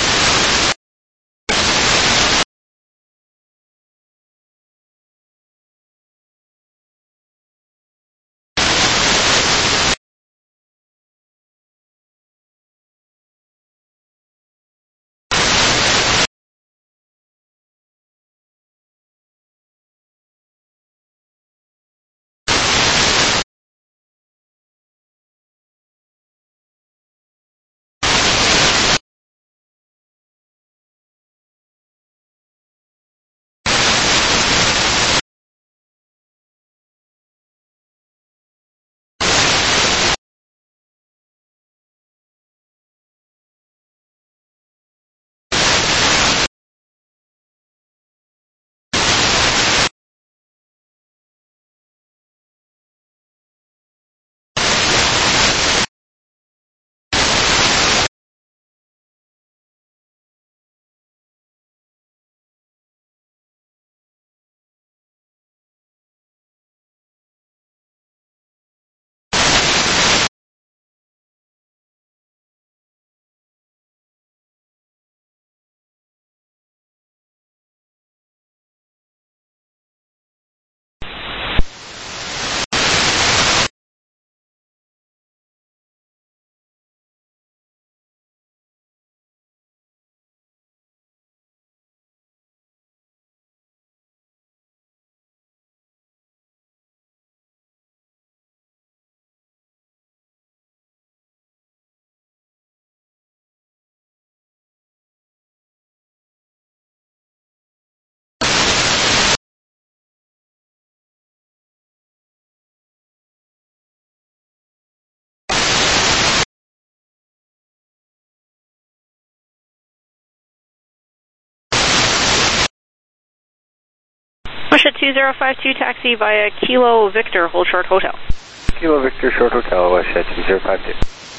Push at two zero five two, taxi via Kilo Victor, hold short hotel. Kilo Victor, short hotel, West Jet two zero five two.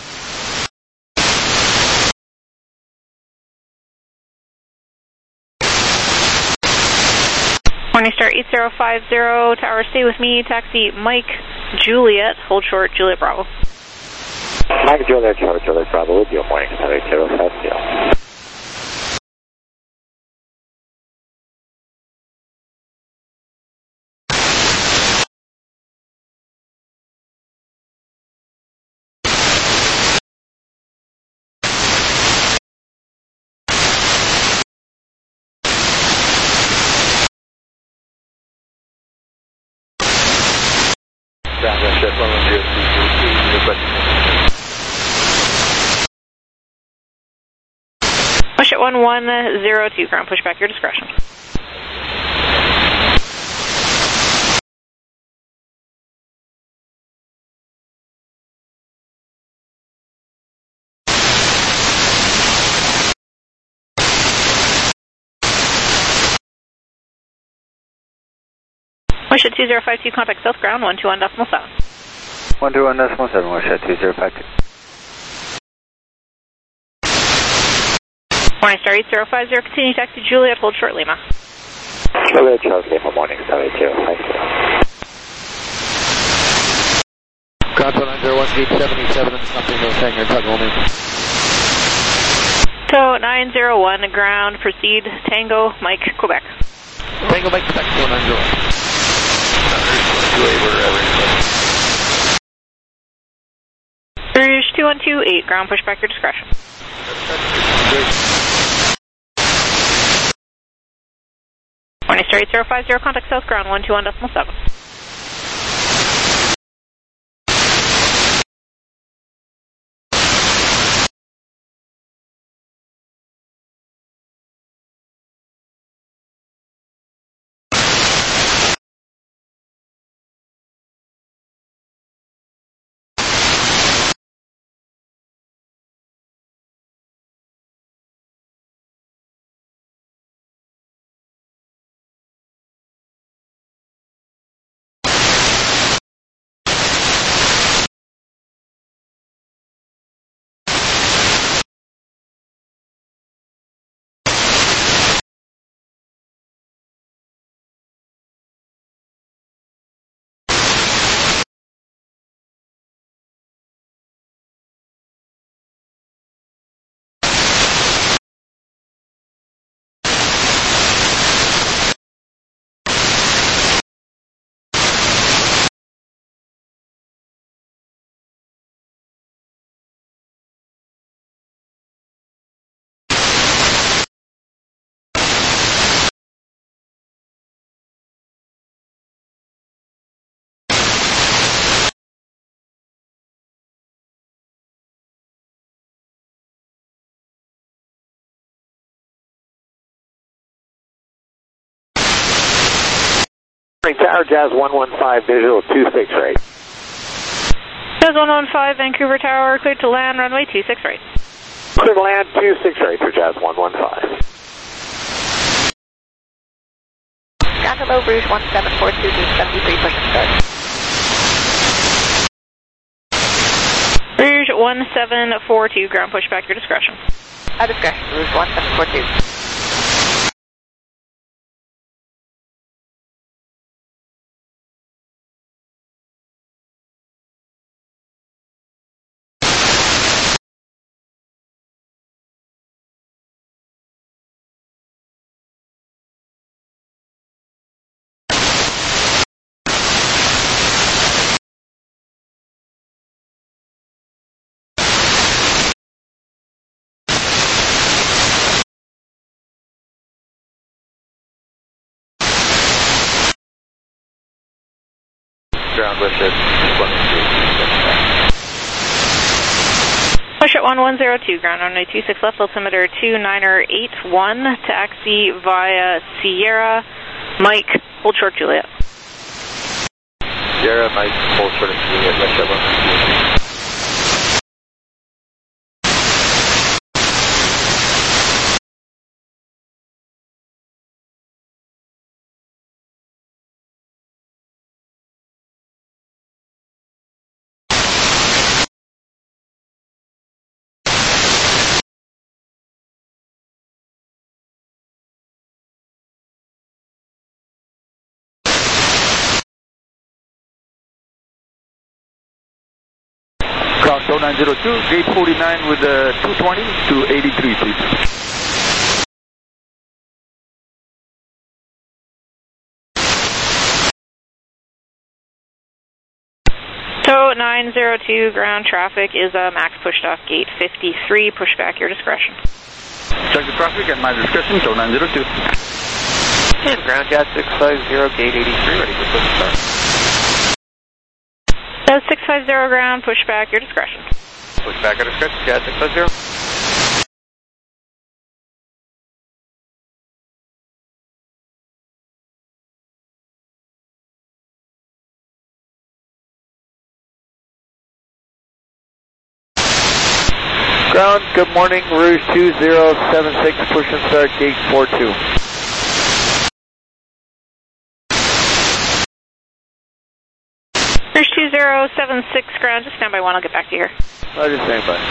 Morningstar eight zero five zero, tower stay with me, taxi Mike Juliet, hold short Juliet Bravo. Mike Juliet, short Juliet Bravo with you, Morningstar eight zero five zero. Push at one one zero two, ground push back your discretion. Push at two zero five two, contact south ground one two one decimal seven. one two one decimal seven, West Jet two zero five two. Morningstar eight zero five zero, continue taxi Juliet, hold short Lima. Juliet, short Lima, Morningstar eight zero five zero. Ground one nine zero one, gate seventy-seven, something no hangar, tug only. So nine zero one, ground, proceed, Tango, Mike, Quebec. Tango, Mike, Quebec, one nine zero one. Rouge two one two eight, ground push back your discretion. Morningstar eight zero five zero, contact south ground one two one decimal seven. Tower, Jazz one one five, visual two six right. Jazz one one five, Vancouver Tower, cleared to land, runway two six right. Clear to land, two six right for Jazz one one five. Ground to low, Rouge one seven four two, gate seventy-three, push and start. Rouge one seven four two, ground push back your discretion. At discretion, Rouge one seven four two. Ground West Jet one one two. Push at one one zero two, ground runway two six left, altimeter two niner eight one, taxi via Sierra, Mike, hold short Juliet. Sierra, Mike, hold short Juliet, West Jet one one two. South Tower nine zero two, gate forty-nine with uh, two twenty to eighty-three, please. So nine zero two, ground traffic is uh, max pushed off gate fifty-three, push back your discretion. Check the traffic at my discretion, Tower nine zero two. And ground jet six five zero, gate eighty-three, ready for push start. So six five zero ground, push back your discretion. Push back your discretion, jet six five zero. Ground, good morning, Rouge two zero seven six, push and start gate four two. Rouge two zero seven six, ground, just stand by one, I'll get back to you here. I'll just stand by.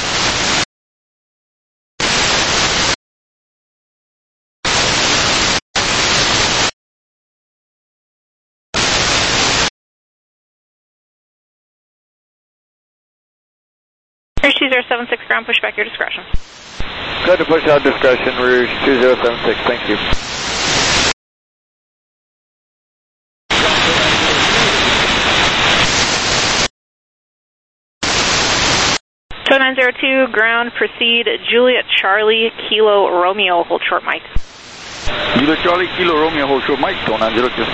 Rouge two zero seven six, ground, push back your discretion. Go to push out discretion, Rouge two zero seven six, thank you. So nine zero two, ground, proceed, Juliet Charlie, Kilo Romeo, hold short Mike. Juliet Charlie, Kilo Romeo, hold short Mike, Tower nine zero two.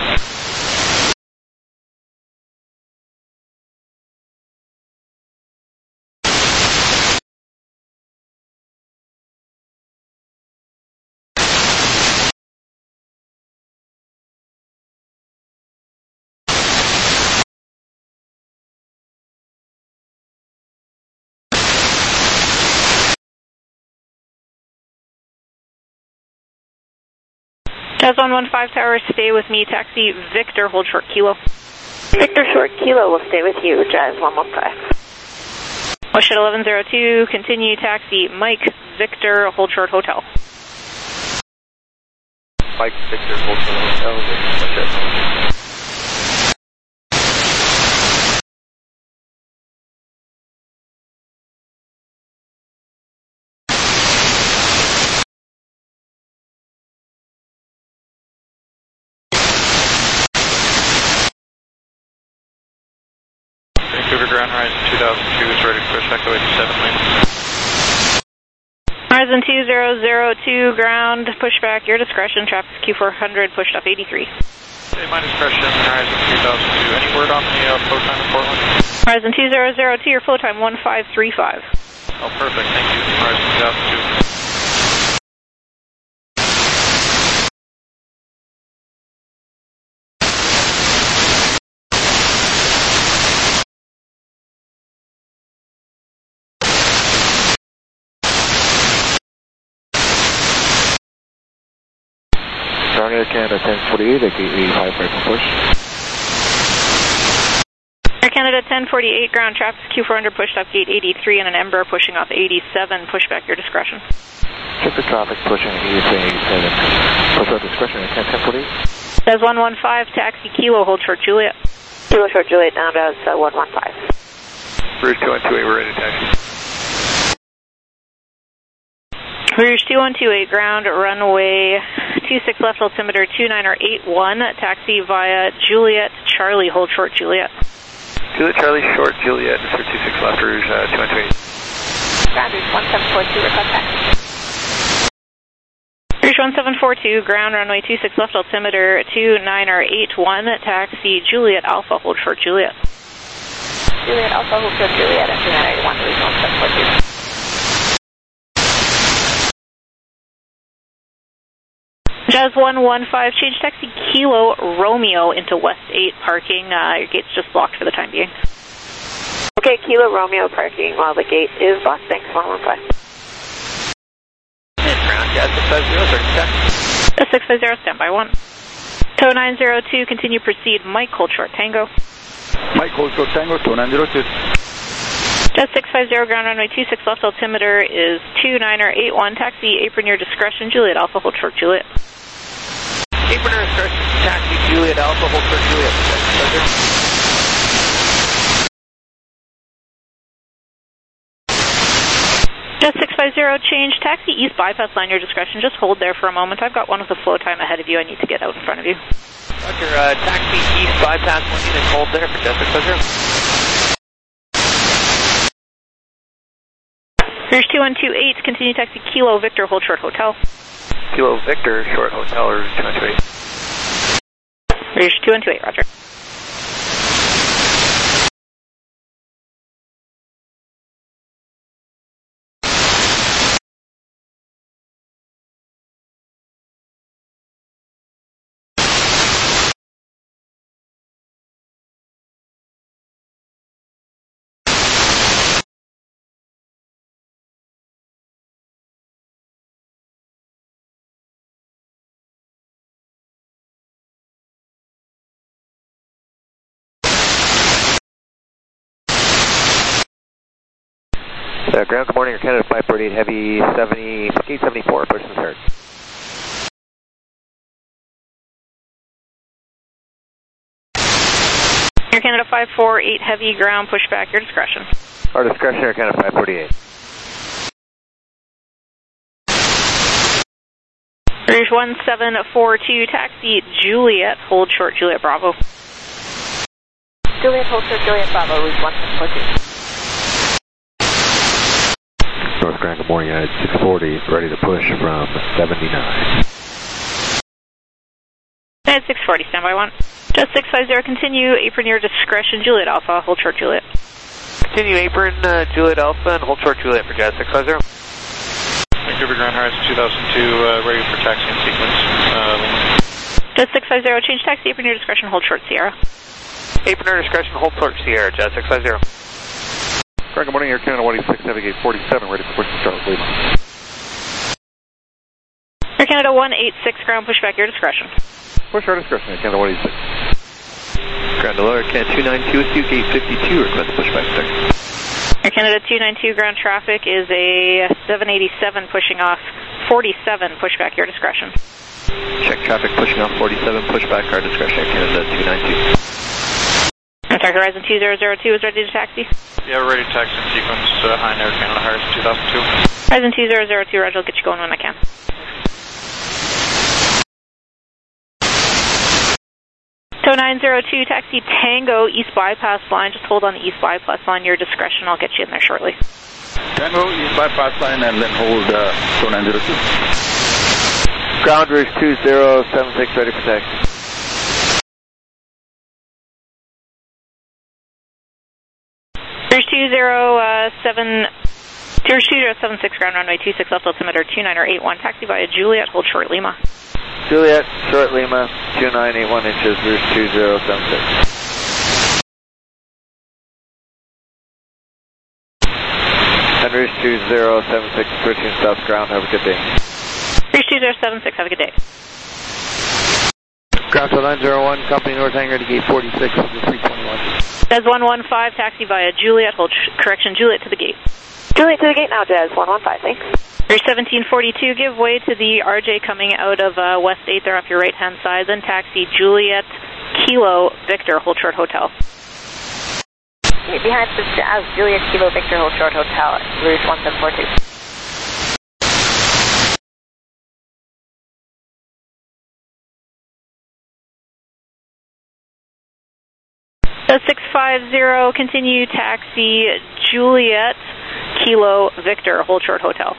Jazz one one five tower, stay with me, taxi Victor, hold short Kilo. Victor short Kilo will stay with you, Jazz one one five. West eleven zero two, continue taxi Mike Victor, hold short hotel. Mike Victor, hold short hotel, West Vancouver ground, Horizon two thousand two is ready to push Echo eighty-seven lane. Horizon two zero zero two, ground, push back your discretion, traffic Q four hundred, pushed up eighty-three. Hey, my discretion, Horizon two thousand two. Any word on the uh, flow time in Portland? Horizon two zero zero two, your flow time one five three five. Oh, perfect, thank you. Horizon two thousand two. Air Canada ten forty-eight at gate eighty-five, right for push. Air Canada ten forty-eight, ground traffic Q four hundred, pushed up gate eighty-three and an Embraer pushing off eighty-seven, push back your discretion. Check the traffic pushing eighty-three and eighty-seven. Push out discretion, Air Canada ten forty-eight. Says one one five, taxi Kilo, hold short Juliet. Kilo short Juliet down to uh, one one five. Rouge two one two eight, we're ready to taxi. Rouge two one two eight, ground, runway two six left, altimeter two nine eight one, taxi via Juliet Charlie, hold short Juliet. Juliet Charlie, short Juliet, for two six left, Rouge uh, two one two eight. Ground Rouge one seven four two, request taxi. Rouge one seven four two, ground, runway two six left, altimeter two nine eight one, taxi Juliet Alpha, hold short Juliet. Juliet Alpha, hold short Juliet, and two nine eight one, Rouge one seven four two. Jazz one one five, change taxi Kilo Romeo into West eight parking. Uh, your gate's just blocked for the time being. Okay, Kilo Romeo parking while the gate is blocked. Thanks, one one five. Ground, Jazz six five zero, thirty seconds. six five zero, standby one. Tow nine zero two, continue proceed. Mike, hold short Tango. Mike, hold short Tango, Tow nine zero two. Jazz six five zero, ground runway two six left, altimeter is two nine eight one, taxi apron your discretion, Juliet Alpha, hold short Juliet. Apron your discretion, taxi Juliet Alpha, hold short Juliet. five zero, change, taxi east bypass line, your discretion. Just hold there for a moment. I've got one with a flow time ahead of you. I need to get out in front of you. Roger, uh, taxi east bypass one unit, hold there for Jet six five zero. Rouge two one two eight, continue taxi Kilo Victor, hold short hotel. Kilo Victor, short hotel, or two one two eight. Rouge two one two eight, roger. Uh, ground, good morning, Air Canada five forty-eight, heavy seventy, eight seventy-four, push and start. Air Canada five forty-eight, heavy ground, pushback, your discretion. Our discretion, Air Canada five forty-eight. Rouge one seven four two, taxi Juliet, hold short Juliet Bravo. Juliet, hold short Juliet Bravo, Rouge one seven four two. North Grand, good morning, United six forty, ready to push from seventy-nine. United six forty, standby one. Jet six five zero, continue, apron your discretion, Juliet Alpha, hold short Juliet. Continue apron, uh, Juliet Alpha, and hold short Juliet for Jet six five zero. Vancouver Grand Horizon two thousand two, uh, ready for taxi in sequence. Uh, Jet six five zero, change taxi, apron your discretion, hold short Sierra. Apron your discretion, hold short Sierra, Jet six five zero. Good morning, Air Canada one eighty-six, navigate forty-seven, ready for push to start, please. Air Canada one eighty-six, ground pushback, your discretion. Push our discretion, Air Canada one eighty-six. Ground to lower, Air Canada two ninety-two with you, gate fifty-two, request pushback, sir. Air Canada two ninety-two, ground traffic is a seven eighty-seven pushing off forty-seven, pushback, your discretion. Check traffic pushing off forty-seven, pushback, our discretion, Air Canada two ninety-two. Attack Horizon two zero zero two is ready to taxi. Yeah, we're ready to taxi in sequence, uh, High Air Canada Horizon two thousand two. Horizon two zero zero two, roger, I'll get you going when I can. Tow nine zero two, taxi Tango, east bypass line, just hold on the east bypass line, your discretion, I'll get you in there shortly. Tango, east bypass line, and then hold uh, Tow nine zero two. Ground Rouge two zero seven six, ready for taxi. Rouge two zero seven, Rouge two zero seven six, ground runway two six left, altimeter two nine eight one, taxi via Juliet, hold short Lima. Juliet, short Lima, two nine eight one inches, Rouge two zero seven six. And Rouge two zero seven six, switching south ground, have a good day. Rouge two zero seven six, have a good day. Ground to nine zero one, company North Hangar to gate forty-six, three twenty-one. Jazz one one five, taxi via Juliet, hold, correction, Juliet to the gate. Juliet to the gate now, Jazz one one five, thanks. Rouge seventeen forty-two, give way to the R J coming out of uh, West eighth there off your right hand side, then taxi Juliet, Kilo, Victor, hold short hotel. Behind the Jazz, Juliet, Kilo, Victor, hold short hotel, Rouge one seven four two. six five zero, continue taxi Juliet, Kilo, Victor, hold short hotel.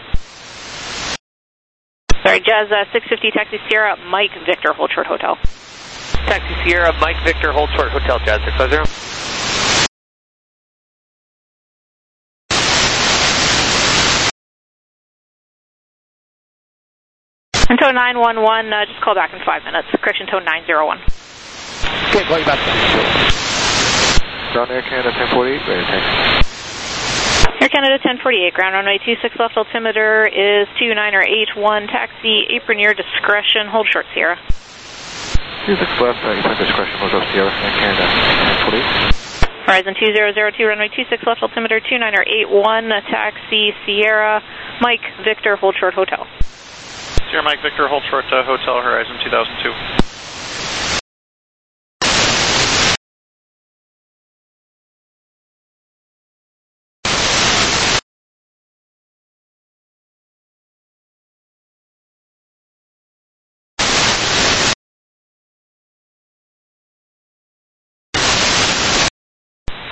Sorry, Jazz uh, six fifty, taxi Sierra, Mike, Victor, hold short hotel. Taxi Sierra, Mike, Victor, hold short hotel, Jazz six five zero. And tow nine one one, uh, just call back in five minutes. Correction, tow nine zero one. Okay, call you back. Ground Air Canada ten forty-eight, ready to taxi. Air Canada ten forty-eight, ground runway two six left, altimeter is two nine eight one, taxi apron your discretion, hold short Sierra. two six left, uh, apron discretion, hold short Sierra, Air Canada ten forty-eight. Horizon two zero zero two, runway two six left, altimeter two nine eight one, taxi Sierra, Mike, Victor, hold short hotel. Sierra Mike Victor, hold short uh, hotel, Horizon two thousand two.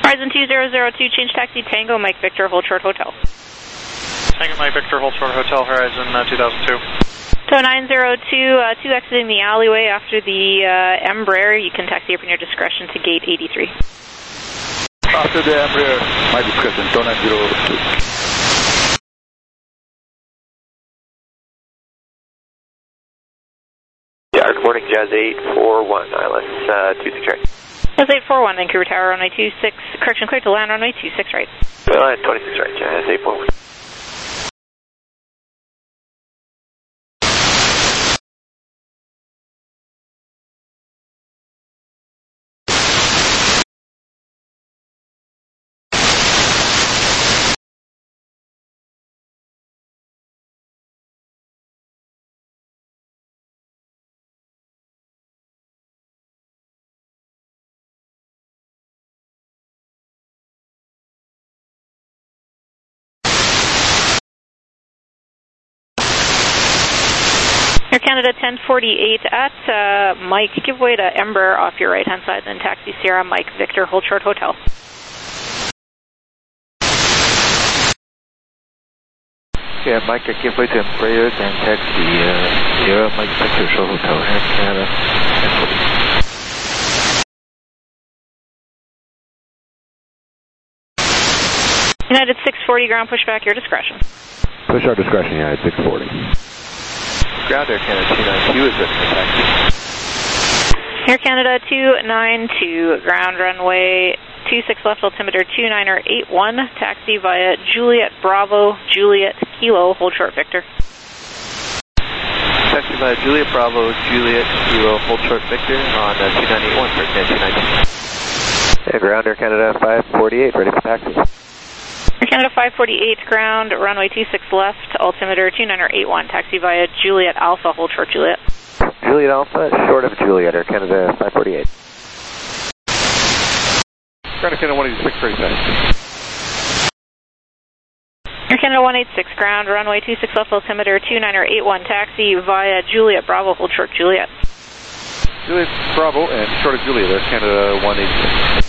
Horizon two zero zero two, change taxi Tango Mike Victor, hold short hotel. Tango Mike Victor, hold short hotel, Horizon uh, two thousand two. So nine zero two, uh, two exiting the alleyway after the uh, Embraer. You can taxi up in your discretion to gate eighty-three. After the Embraer, my discretion, two nine zero two. Yeah, good morning, Jazz eight four one, Island uh, two six right. Jazz eight four one, Vancouver Tower, runway two six, correction, clear to land, runway two six right. Uh, twenty-six right, Jazz eight four one. Air Canada ten forty-eight at uh, Mike, give way to Embraer off your right hand side, then taxi Sierra Mike Victor, hold short hotel. Yeah, Mike, I give way to Embraer, then taxi uh, Sierra Mike Victor, short hotel, Air Canada ten forty-eight. United six forty, ground pushback, your discretion. Push our discretion, United six forty. Ground Air Canada two nine two is ready for taxi. Air Canada two nine two, ground runway two six left, altimeter two niner eight one, taxi via Juliet Bravo, Juliet Kilo, hold short Victor. Taxi via Juliet Bravo, Juliet Kilo, hold short Victor on uh, two nine eight one for Air Canada two nine two. Yeah, ground Air Canada five forty-eight, ready for taxi. Air Canada five forty-eight, ground, runway two six left, altimeter two niner eight one, taxi via Juliet Alpha, hold short Juliet. Juliet Alpha, short of Juliet, Air Canada five forty-eight. Ground Air Canada one eighty-six, ready for taxi. Air Canada one eighty-six, ground, runway two six left, altimeter two niner eight one, taxi via Juliet Bravo, hold short Juliet. Juliet Bravo and short of Juliet, Air Canada one eighty-six.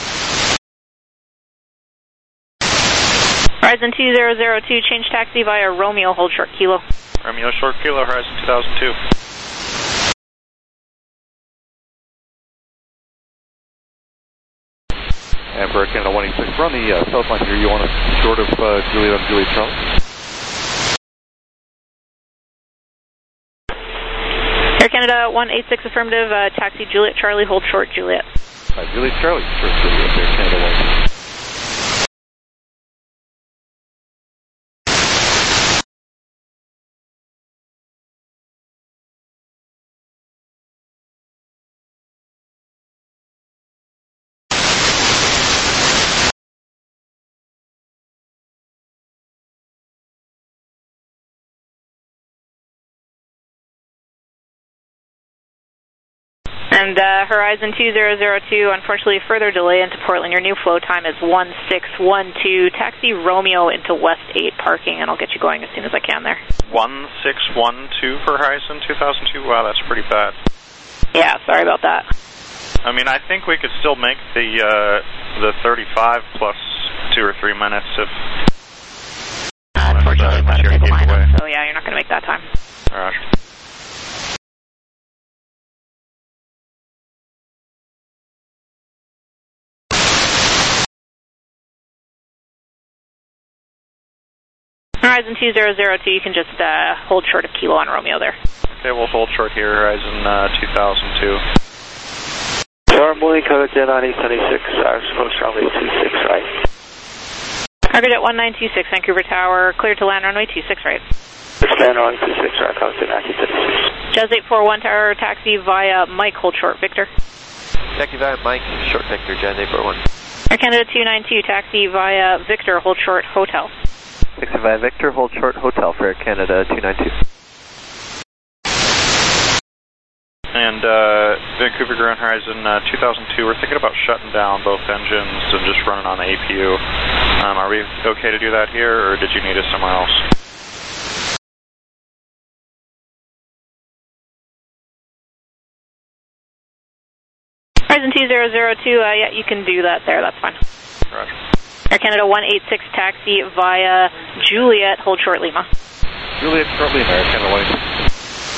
Horizon two zero zero two, change taxi via Romeo, hold short Kilo. Romeo short Kilo, Horizon two thousand two. And for Air Canada one eighty-six, we're on the uh, south line here. You want us short of uh, Juliet on Juliet Charlie? Air Canada one eighty-six, affirmative, uh, taxi Juliet Charlie, hold short Juliet. Uh, Juliet Charlie, short Juliet, Air Canada one eighty-six. And uh, Horizon two zero zero two, unfortunately further delay into Portland. Your new flow time is one six one two. Taxi Romeo into West eight parking, and I'll get you going as soon as I can there. one six one two for Horizon two thousand two? Wow, that's pretty bad. Yeah, sorry about that. I mean, I think we could still make the uh, the thirty-five plus two or three minutes if... Uh, unfortunately, we've got to pick a lineup, so yeah, you're not going to make that time. All right. Horizon two zero zero two, you can just uh, hold short of Kilo on Romeo there. Okay, we'll hold short here, Horizon uh, two thousand two. Normally, code nine eight seventy-six, our supposed runway two six right. Target at one nine two six, Vancouver Tower, clear to land runway two six right. Land runway two six right, code nine eight seventy-six. Jazz eight four one Tower, taxi via Mike, hold short Victor. Taxi via Mike, short Victor, Jazz eight four one. Air Canada two nine two, taxi via Victor, hold short Hotel. Taxi via Victor, hold short Hotel for Air Canada two nine two. And uh, Vancouver Ground Horizon uh, two thousand two, we're thinking about shutting down both engines and just running on the A P U. Um, are we okay to do that here, or did you need us somewhere else? Horizon two zero zero two, uh, yeah, you can do that there, that's fine. Roger. Air Canada one eight six taxi via Juliet, hold short Lima. Juliet, short Lima, Air Canada one eight six.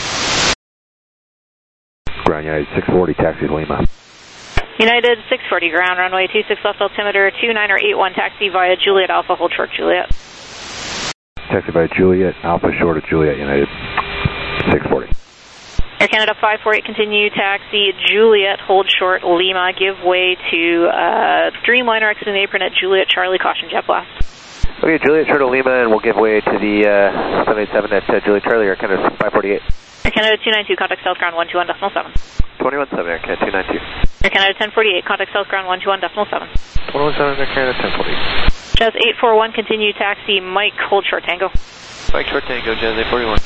Ground United six forty, taxi to Lima. United six forty, ground runway two six left altimeter two nine or eight one taxi via Juliet Alpha, hold short Juliet. Taxi via Juliet, Alpha short of Juliet, United six forty. Air Canada five four eight, continue taxi Juliet, hold short Lima, give way to uh, Dreamliner exiting the apron at Juliet Charlie, caution jet blast. Okay, Juliet short of Lima, and we'll give way to the uh, seven eight seven at uh, Juliet Charlie, Air Canada five forty-eight. Air Canada two nine two, contact south ground one two one decimal seven. twenty-one seven, Air Canada two nine two. Air Canada ten forty-eight, contact south ground one two one decimal seven. twenty-one seven, Air Canada ten forty-eight. Jazz eight four one, continue taxi Mike, hold short Tango. Mike short Tango, Jazz eight forty-one.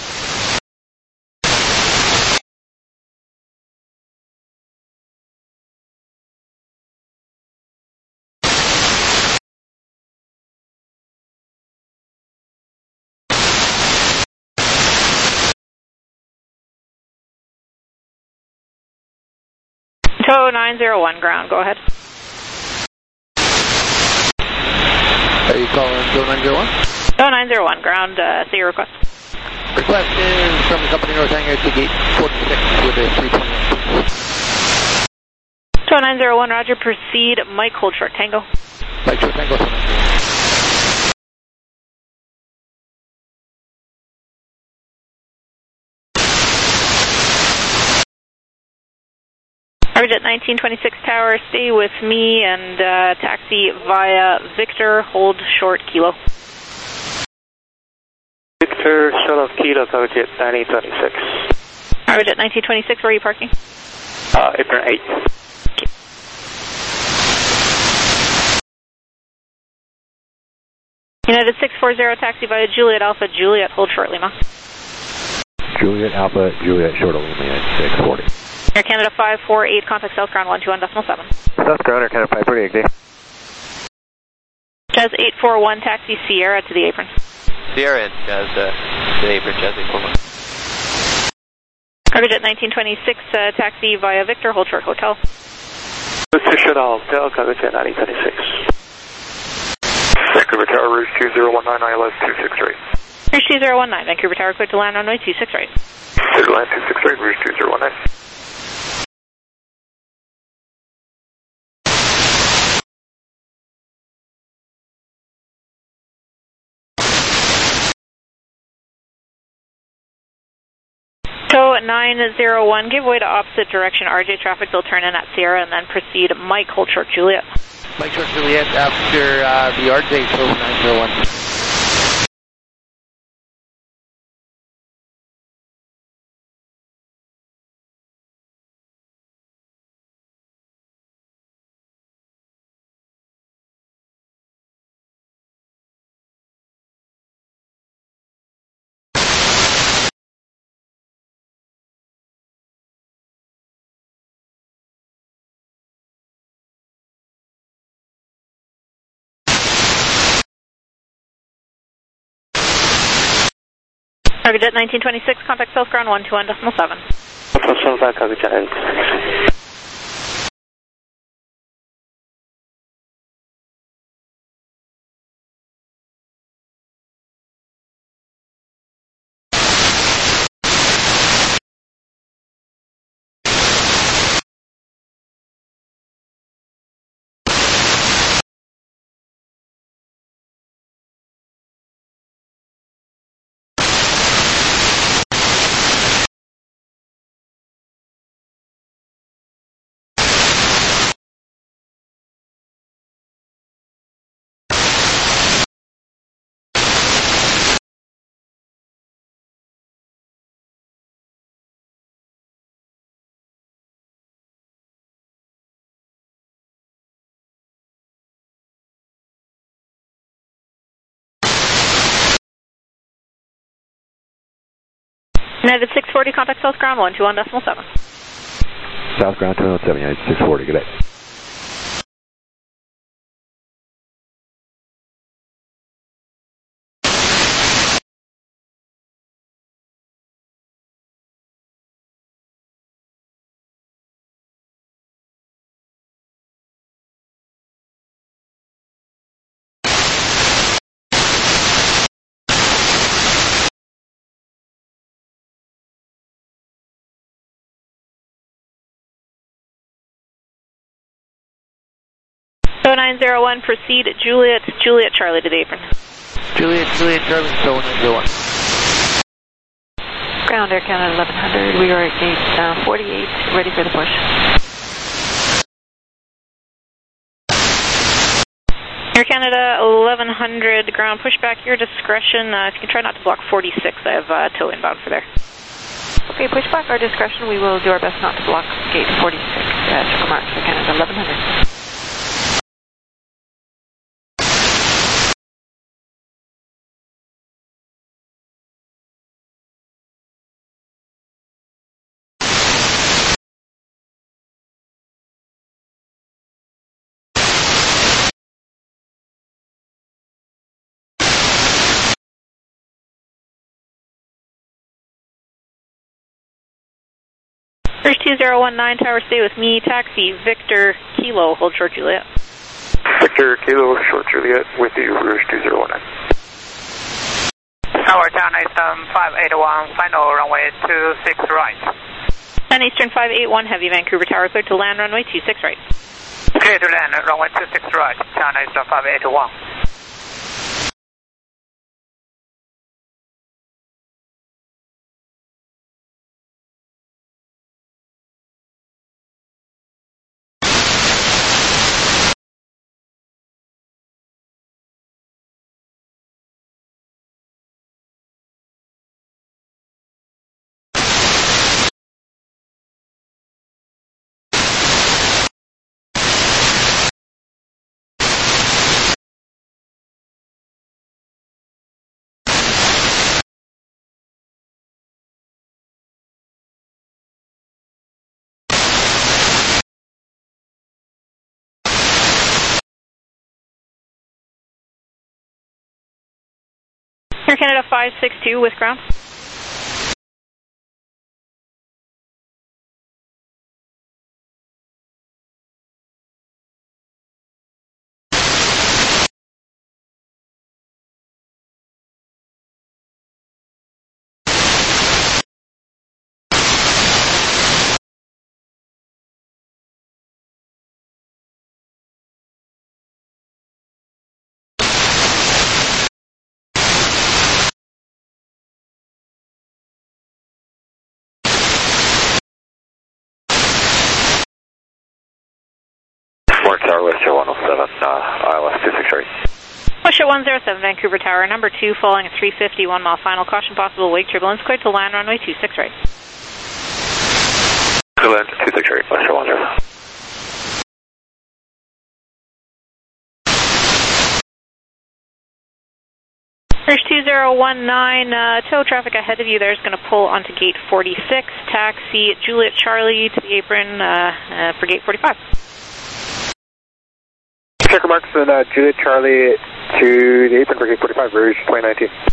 Tow nine zero one, ground, go ahead. Are you calling Tow nine zero one? Tow nine zero one, ground, uh, say your request. Request is from the company North Hangar to gate forty-six with a three twenty-one. Tow nine zero one, roger, proceed, Mike, hold short Tango. Mike short Tango, Tow nine zero one. Argojet nineteen twenty-six Tower, stay with me and uh, taxi via Victor, hold short Kilo. Victor, short of Kilo, Argojet nineteen twenty-six. Argojet nineteen twenty-six, where are you parking? Uh, apron eight. Okay. United six four zero, taxi via Juliet Alpha, Juliet, hold short Lima. Juliet Alpha, Juliet short of Lima, United six forty. Air Canada five four eight, contact south ground one two one decimal seven. South ground, Air Canada five forty-eight, Jazz eight four one, taxi Sierra to the apron. Sierra and Jazz, uh, to the apron, Jazz eight four one. Argojet nineteen twenty-six, uh, taxi via Victor, hold short Hotel. Victor short of Hotel, Argojet nineteen twenty-six. Vancouver Tower, Rouge two zero one nine, I L S two six three. Rouge two zero one nine, Vancouver Tower, clear to land runway two six right. Clear to land two six right, Rouge two zero one nine. Tow nine zero one, give way to opposite direction R J traffic, they'll turn in at Sierra and then proceed Mike, hold short Juliet. Mike short Juliet after uh, the R J, Tow nine zero one. Argojet nineteen twenty-six, contact south ground one two one decimal seven. South back, Argojet. United six forty, contact south ground one two one decimal seven. South ground two one seven, United six forty, good day. nine zero one, proceed Juliet, Juliet Charlie to the apron. Juliet, Juliet Charlie, so one zero one. Ground Air Canada eleven hundred, we are at gate uh, forty-eight, ready for the push. Air Canada eleven hundred, ground pushback, your discretion. Uh, if you can try not to block forty-six, I have uh, tow inbound for there. Okay, pushback, our discretion. We will do our best not to block gate forty-six. Uh, check marks for Canada eleven hundred. There's two zero one nine, tower, stay with me, taxi, Victor, Kilo, hold short Juliet. Victor, Kilo, short Juliet, with you, Rouge two zero one nine. Tower, down Eastern five eight one, final runway two six right. ten Eastern five eight one, heavy Vancouver Tower, clear to land, runway two six right. Clear to land, runway two six right, down Eastern five eight one. Air Canada five six two with ground. Tower, West one oh seven, uh, I L S two six three. West one oh seven, Vancouver Tower, number two, following a three fifty, one mile final, caution possible wake turbulence, clear to land, runway two six right. Clear land, two six right, West one oh seven. There's two zero one nine, uh, tow traffic ahead of you there is going to pull onto gate forty-six, taxi Juliet Charlie to the apron uh, uh, for gate forty-five. Checker marks and uh, Juliet Charlie to the apron for gate forty-five, Rouge twenty nineteen.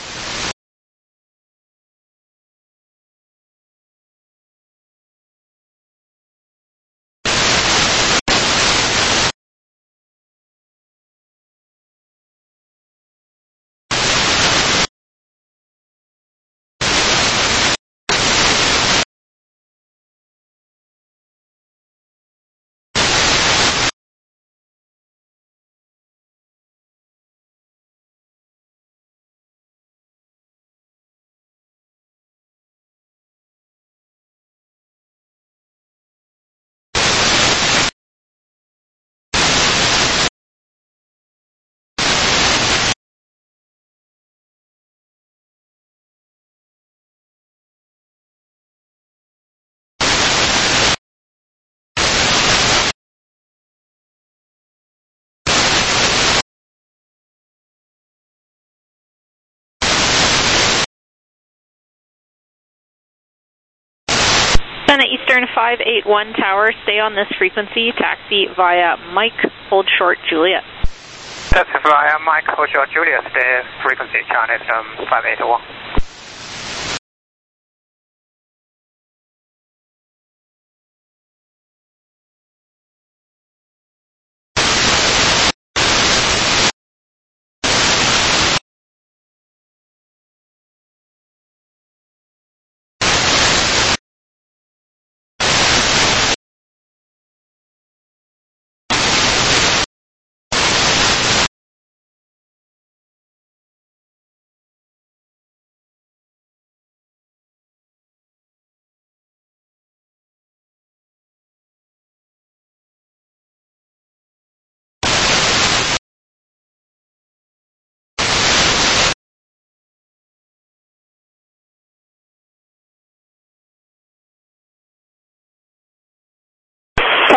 Then at Eastern five eight one Tower, stay on this frequency, taxi via Mike, hold short Juliet. That's via Mike, hold short Juliet, the frequency Chinese um, five eight one.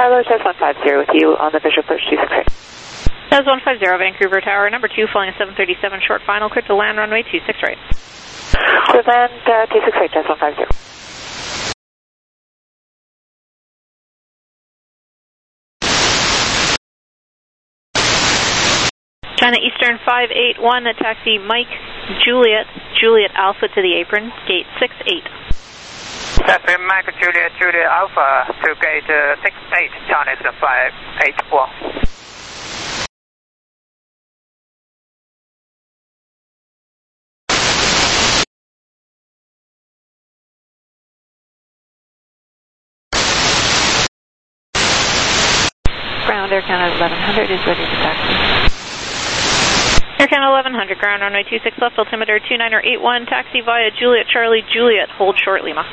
Tyler, Test one five zero with you on the visual approach two six eight. Test one five zero, Vancouver Tower, number two, flying a seven thirty-seven short final, clear to land runway two six right. Clear land uh, two six eight, Test one five zero. China Eastern five eight one, taxi Mike Juliet, Juliet Alpha to the apron, gate six eight. Taxi Mike Juliet, Juliet Alpha to gate uh, six eight, China Eastern five eight one. Ground Air Canada eleven hundred is ready to taxi. Air Canada eleven hundred, ground runway two six left, altimeter two niner eight one, taxi via Juliet Charlie Juliet, hold short Lima.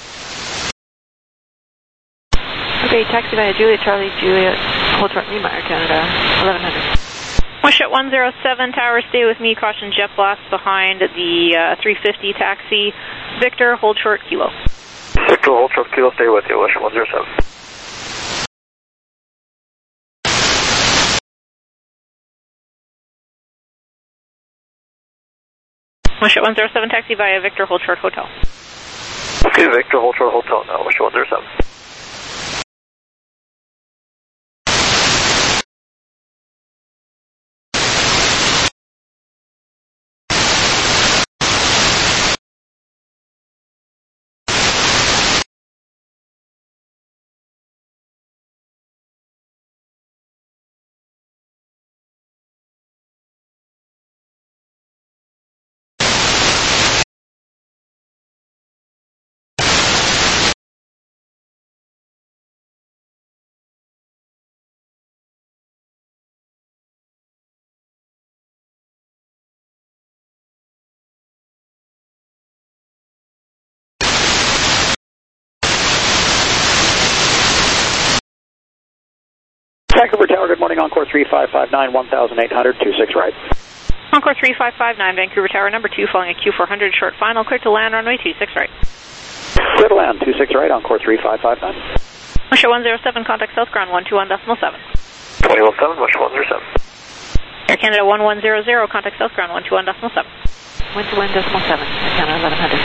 Okay, taxi via Juliet Charlie Juliet, hold short Lima, Air Canada eleven hundred. Westjet one zero seven, tower, stay with me, caution jet blast behind the uh, three fifty taxi. Victor, hold short Kilo. Victor, hold short Kilo, stay with you, Westjet one zero seven. Westjet one zero seven, taxi via Victor, hold short hotel. Okay, Victor, hold short hotel now, Westjet one zero seven. Vancouver Tower, good morning, Encore three five five nine, one thousand eight hundred, two six right. Encore three five five nine, Vancouver Tower, number two, flying a Q four hundred, short final, clear to land, runway two six right. Clear to land, two six right, Encore three five five nine. Westjet one zero seven, contact south ground one two one decimal seven. twenty one seven, Westjet one zero seven. Air Canada one one zero zero, contact south ground one two one decimal seven. one two one decimal seven, Air Canada eleven hundred.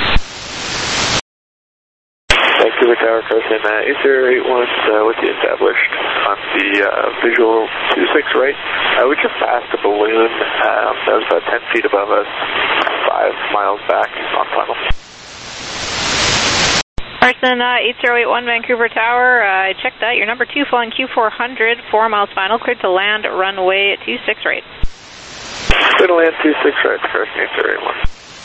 Vancouver Tower, Carson, uh, eight zero eight one uh, with you established on the uh, visual two six right. Uh, we just passed a balloon um, that was about ten feet above us, five miles back on final. Carson, uh, eight zero eight one, Vancouver Tower, uh, I checked that. You're number two, flying Q four hundred, four miles final, cleared to land, runway two six right. Clear to land two six right, Carson, eight zero eight one.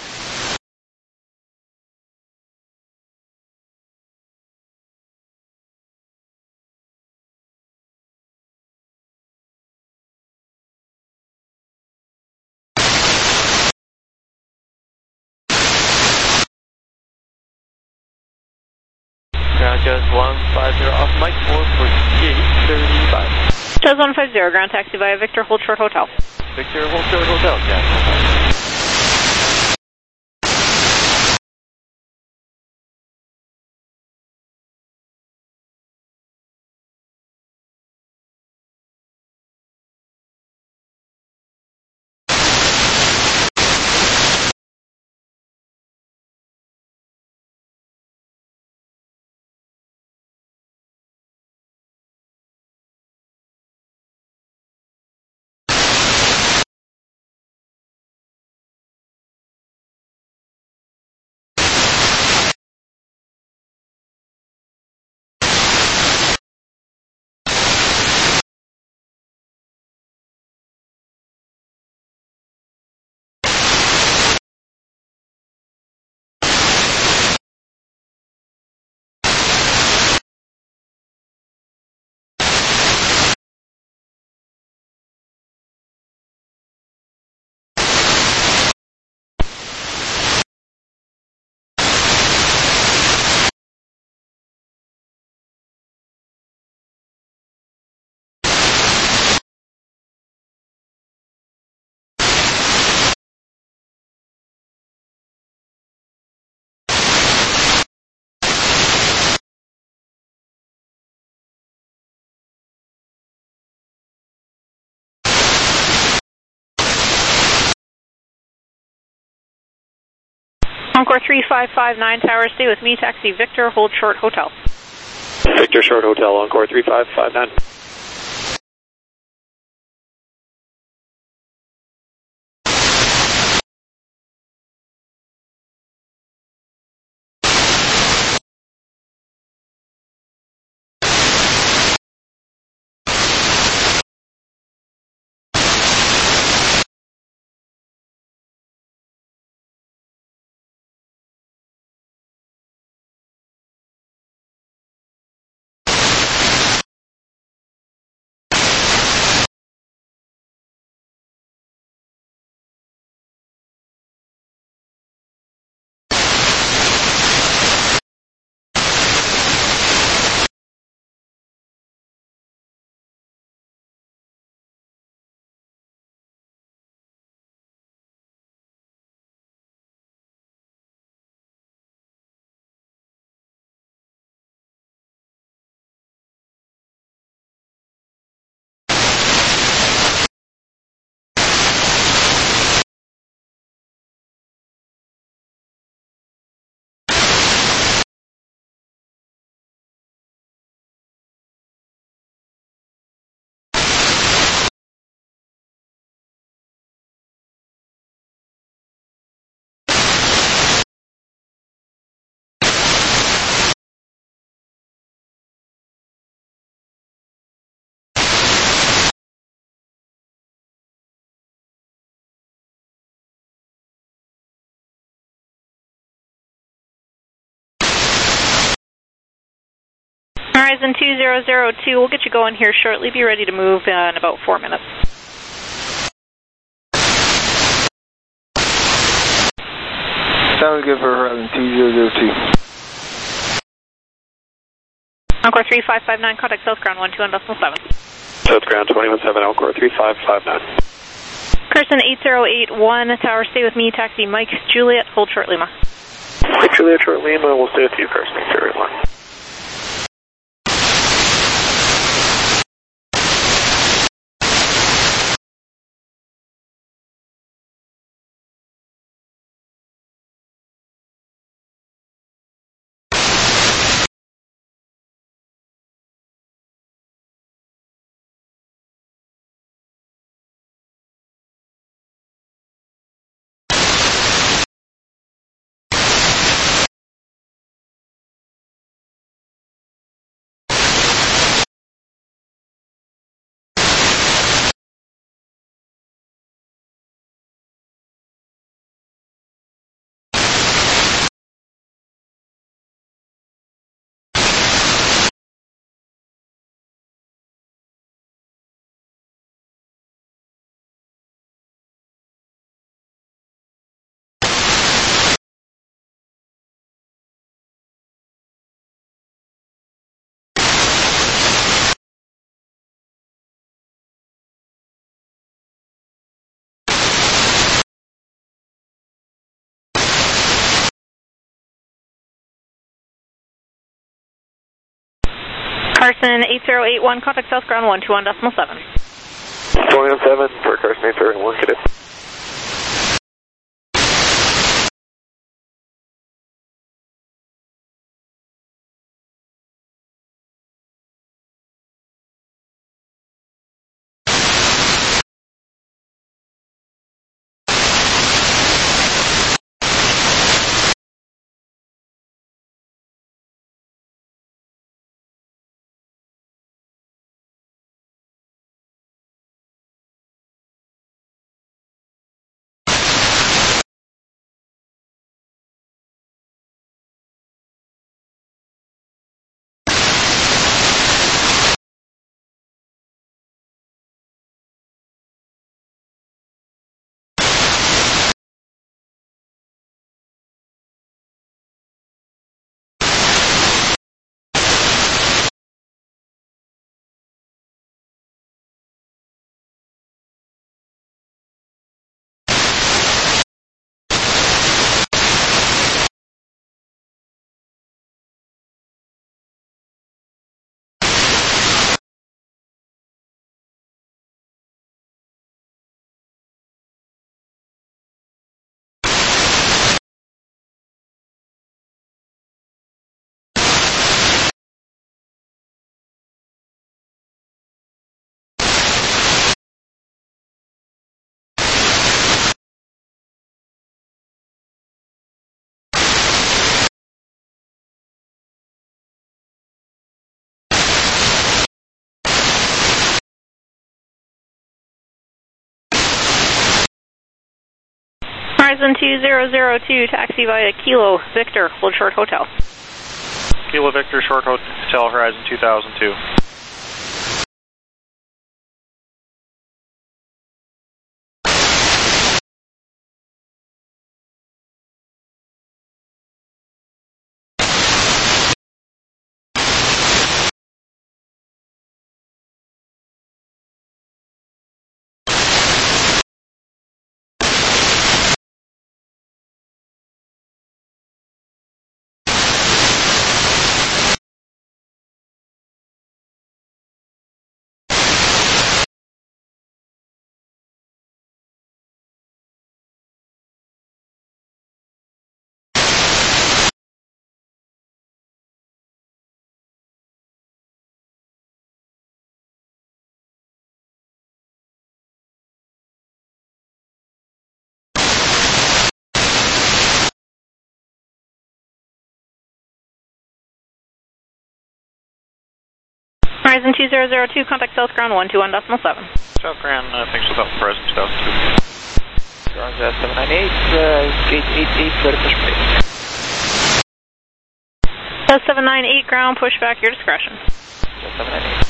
Ground Jazz one five zero off Mike four for gate thirty-five. Jazz one five zero, ground taxi via Victor, hold short hotel. Victor, hold short hotel, Jazz. Encore three five five nine Tower, stay with me, taxi Victor, hold short hotel. Victor Short Hotel, Encore three five five nine. Horizon two zero zero two, we'll get you going here shortly. Be ready to move uh, in about four minutes. Sounds good for Horizon two zero zero two. Encore three five five nine, contact South Ground one two one decimal seven. South Ground two one seven, Encore three five five nine. Carson eight zero eight one, Tower, stay with me, taxi Mike Juliet, hold short Lima. Mike Juliet, short Lima, we'll stay with you, Carson eight zero eight one. Carson eight zero eight one, contact South Ground one two one decimal seven. two one seven for Carson eight zero eight one, get it. Horizon two zero zero two, taxi via Kilo Victor, hold short hotel. Kilo Victor, short hotel, Horizon two thousand two. Horizon two zero zero two, contact South Ground one two one decimal seven. South Ground, uh, thanks for the Horizon two thousand two. Ground seven nine eight, uh, gate eight eight, clear to push back. seven nine eight, ground, pushback, your discretion. seven nine eight.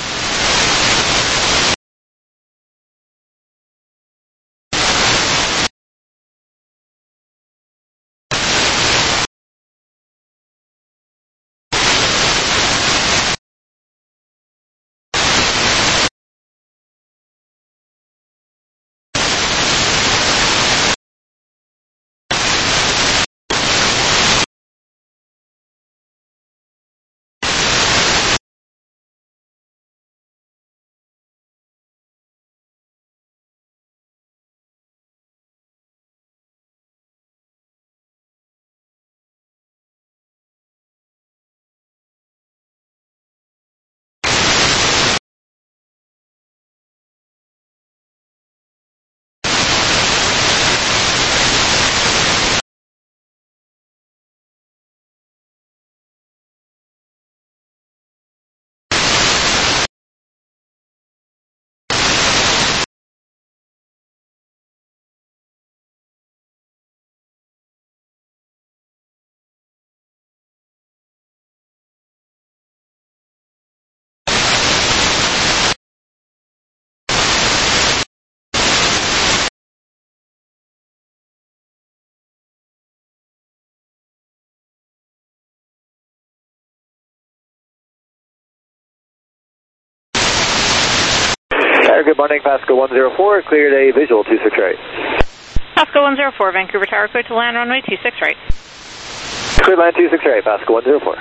Good morning, Pasco one zero four, cleared a visual two six right. Pasco one zero four, Vancouver Tower, clear to land runway two six right. Clear land two six right, Pasco one zero four.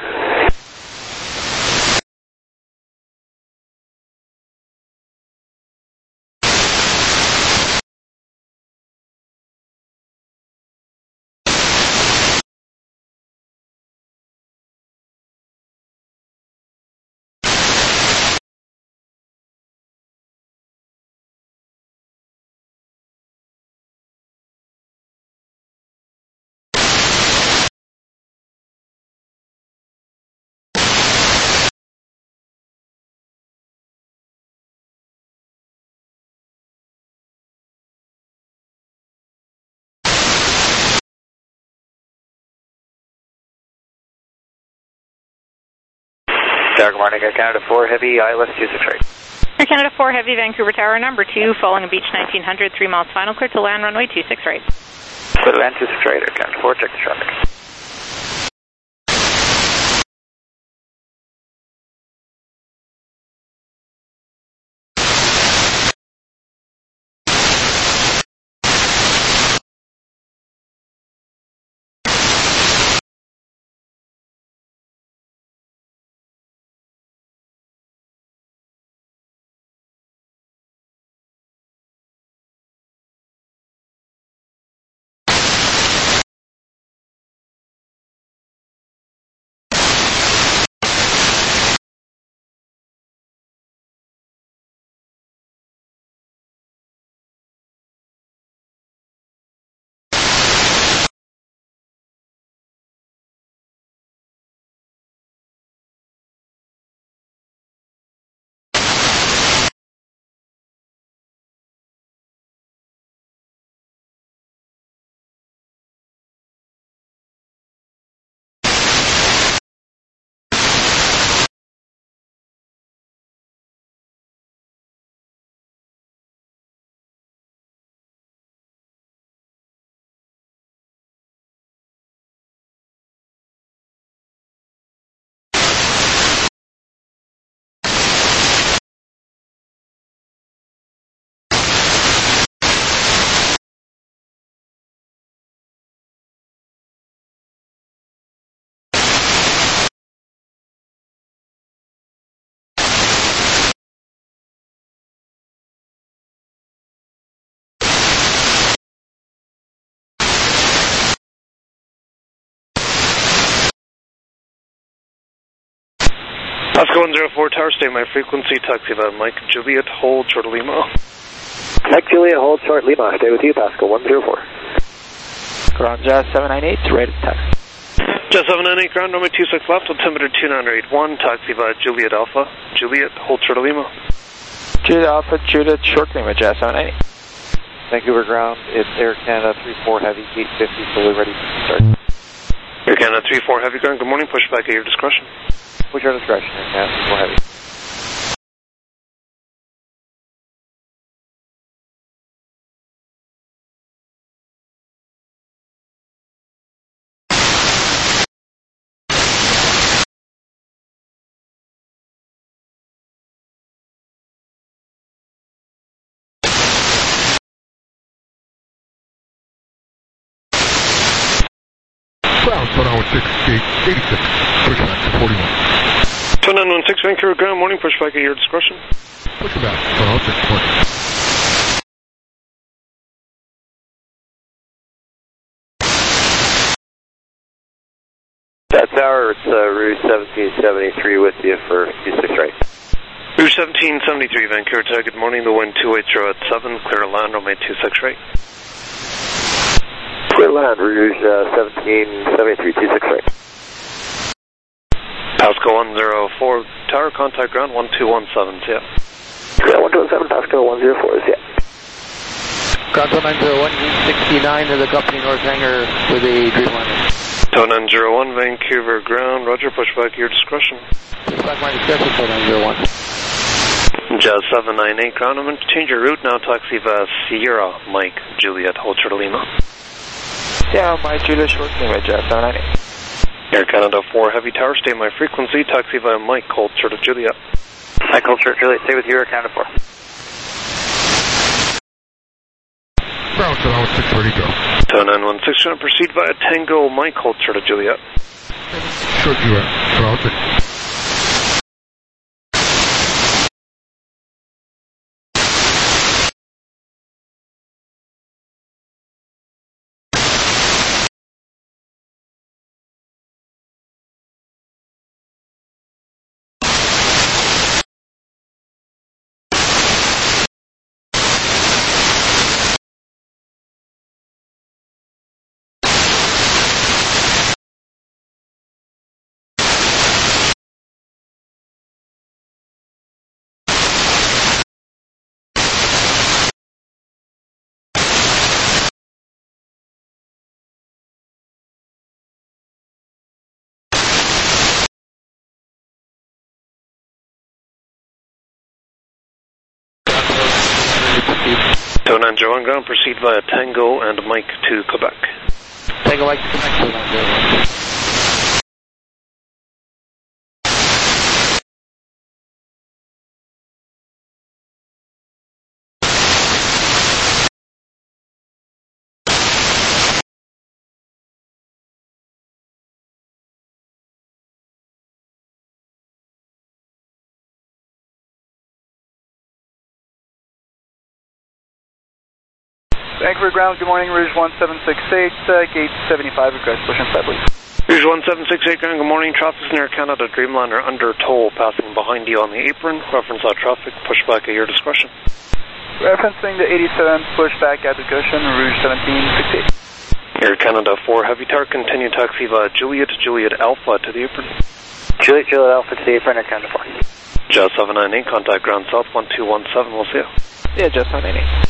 Good morning, Air Canada four Heavy, I L S two six right. Air Canada four Heavy, Vancouver Tower, number two, following a beach nineteen hundred, three miles final, clear to land runway two six right. Clear to land two six right, Air Canada four, check the traffic. Pasco one zero four Tower, stay my frequency, taxi via Mike Juliet, hold short of Lima. Mike Juliet, hold short Lima, stay with you, Pasco one zero four. Ground Jazz seven nine eight, ready to taxi. Jazz seven nine eight, ground runway two six left, altimeter two nine eight one, taxi via Juliet Alpha, Juliet, hold short of Lima. Juliet Alpha, Juliet, short Lima, Jazz seven nine eight. Vancouver ground, it's Air Canada three four Heavy, gate fifty, fully ready to start. Air Canada three four Heavy ground, good morning, pushback at your discretion. Push your discretion, Air Canada three four Heavy. Ground, turn on with six, gate eighty-six, pushback to forty-one. two nine one six Vancouver ground, morning, pushback at your discretion. Pushback, turn on six, twenty. That tower, it's uh, Rouge seventeen seventy-three with you for two six right. Rouge seventeen seventy-three, Vancouver tower, good morning, the wind two eight zero at seven, clear to land, runway two six right. Clear land, Rouge uh, seventeen seventy-three, two six right. Pasco one zero four, tower, contact ground one two one seven, yeah. Ground one two one seven, Pasco one zero four, yeah. Ground one nine zero one, sixty-nine to the company north hangar with a Dreamliner. two nine zero one, Vancouver ground, roger, pushback at your discretion. Pushback my discretion, two nine zero one. Jazz seven nine eight, ground, I'm going to change your route now, taxi via Sierra, Mike, Juliet, hold short of Lima. Sierra, Mike, Juliet, short Lima, Jazz seven nine eight. Air Canada four Heavy Tower, stay my frequency, taxi via Mike, hold short of Juliet. Mike, hold short Juliet, stay with you, Air Canada four. Ground, turn on with six, ready to go. two nine one six, going to proceed via Tango, Mike, hold short of Juliet. Short U S, turn on six. two nine zero one, ground, proceed via Tango and Mike to Quebec. Tango, Mike to Quebec, two nine zero one. Vancouver ground, good morning, Rouge one seven six eight, uh, gate seventy-five, request push inside, please. Rouge one seven six eight, ground, good morning, traffic near Canada Dreamliner under toll, passing behind you on the apron, reference our traffic, pushback at your discretion. Referencing the eighty-seven, pushback at discretion, Rouge seventeen sixty-eight. Air Canada four Heavy Tower, continue taxi via Juliet, Juliet Alpha to the apron. Juliet, Juliet Alpha to the apron, Air Canada four. Jazz seven nine eight, contact ground south one two one seven, we'll see you. Yeah, Jazz seven nine eight.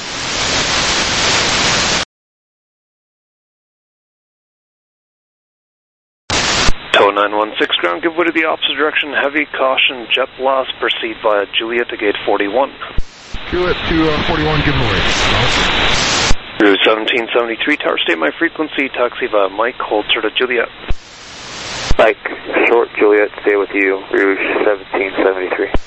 two nine one six, ground, give way to the opposite direction, heavy caution, jet blast, proceed via Juliet to gate forty-one. Juliet to uh, forty-one, give away. Rouge seventeen seventy-three, tower, state my frequency, taxi via Mike, hold short of Juliet. Mike, short Juliet, stay with you, Rouge seventeen seventy-three.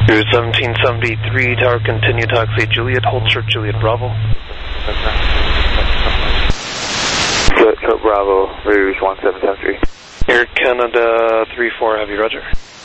Route seventeen seventy-three, tower continue taxi Juliet, hold short Juliet Bravo. Short, short Bravo, Rouge one seven seven three. Air Canada three four, heavy roger.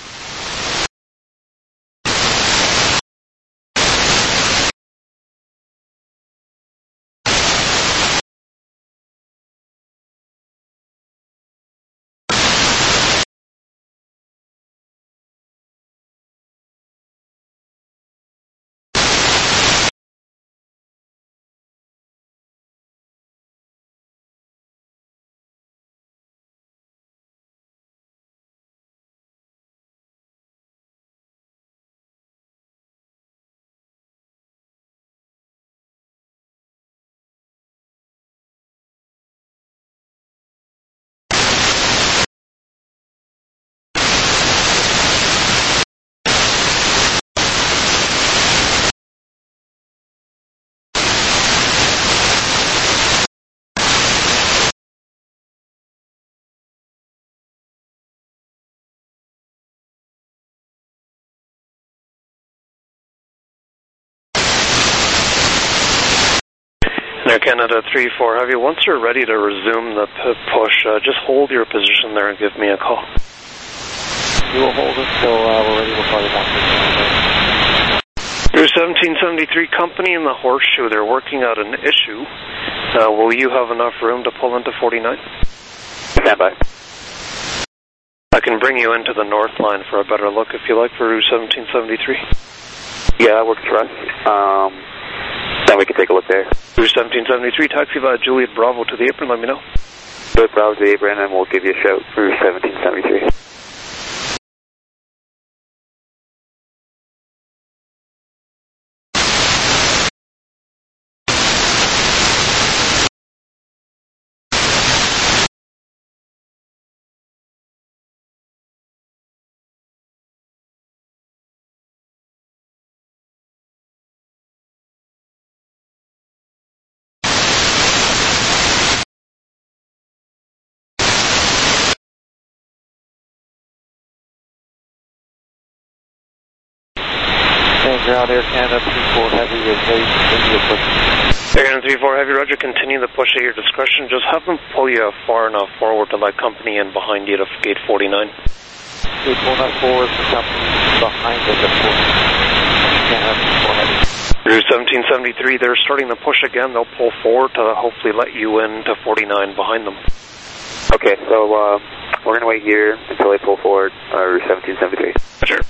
Air Canada three four, heavy, once you're ready to resume the p push, uh, just hold your position there and give me a call. We will hold until uh, we're ready to fly back. Route seventeen seventy-three, company in the Horseshoe, they're working out an issue. Uh, will you have enough room to pull into forty-nine? Stand by. I can bring you into the north line for a better look if you like for Route seventeen seventy-three. Yeah, that works for us. Um, then we can take a look there. Route seventeen seventy-three, taxi via Juliet Bravo to the apron, let me know. Juliet Bravo to the apron, and we'll give you a shout for Route seventeen seventy-three. Ground Air Canada three four heavy is ready to continue the push. Air Canada three four heavy, roger, continue the push at your discretion. Just have them pull you far enough forward to let company in behind you to gate forty-nine. Gate forty-nine forward for company behind us at four. Canada three four heavy. Route seventeen seventy-three, they're starting to push again. They'll pull forward to hopefully let you in to forty-nine behind them. Okay, so uh, we're going to wait here until they pull forward, uh, Route seventeen seventy-three. Sure.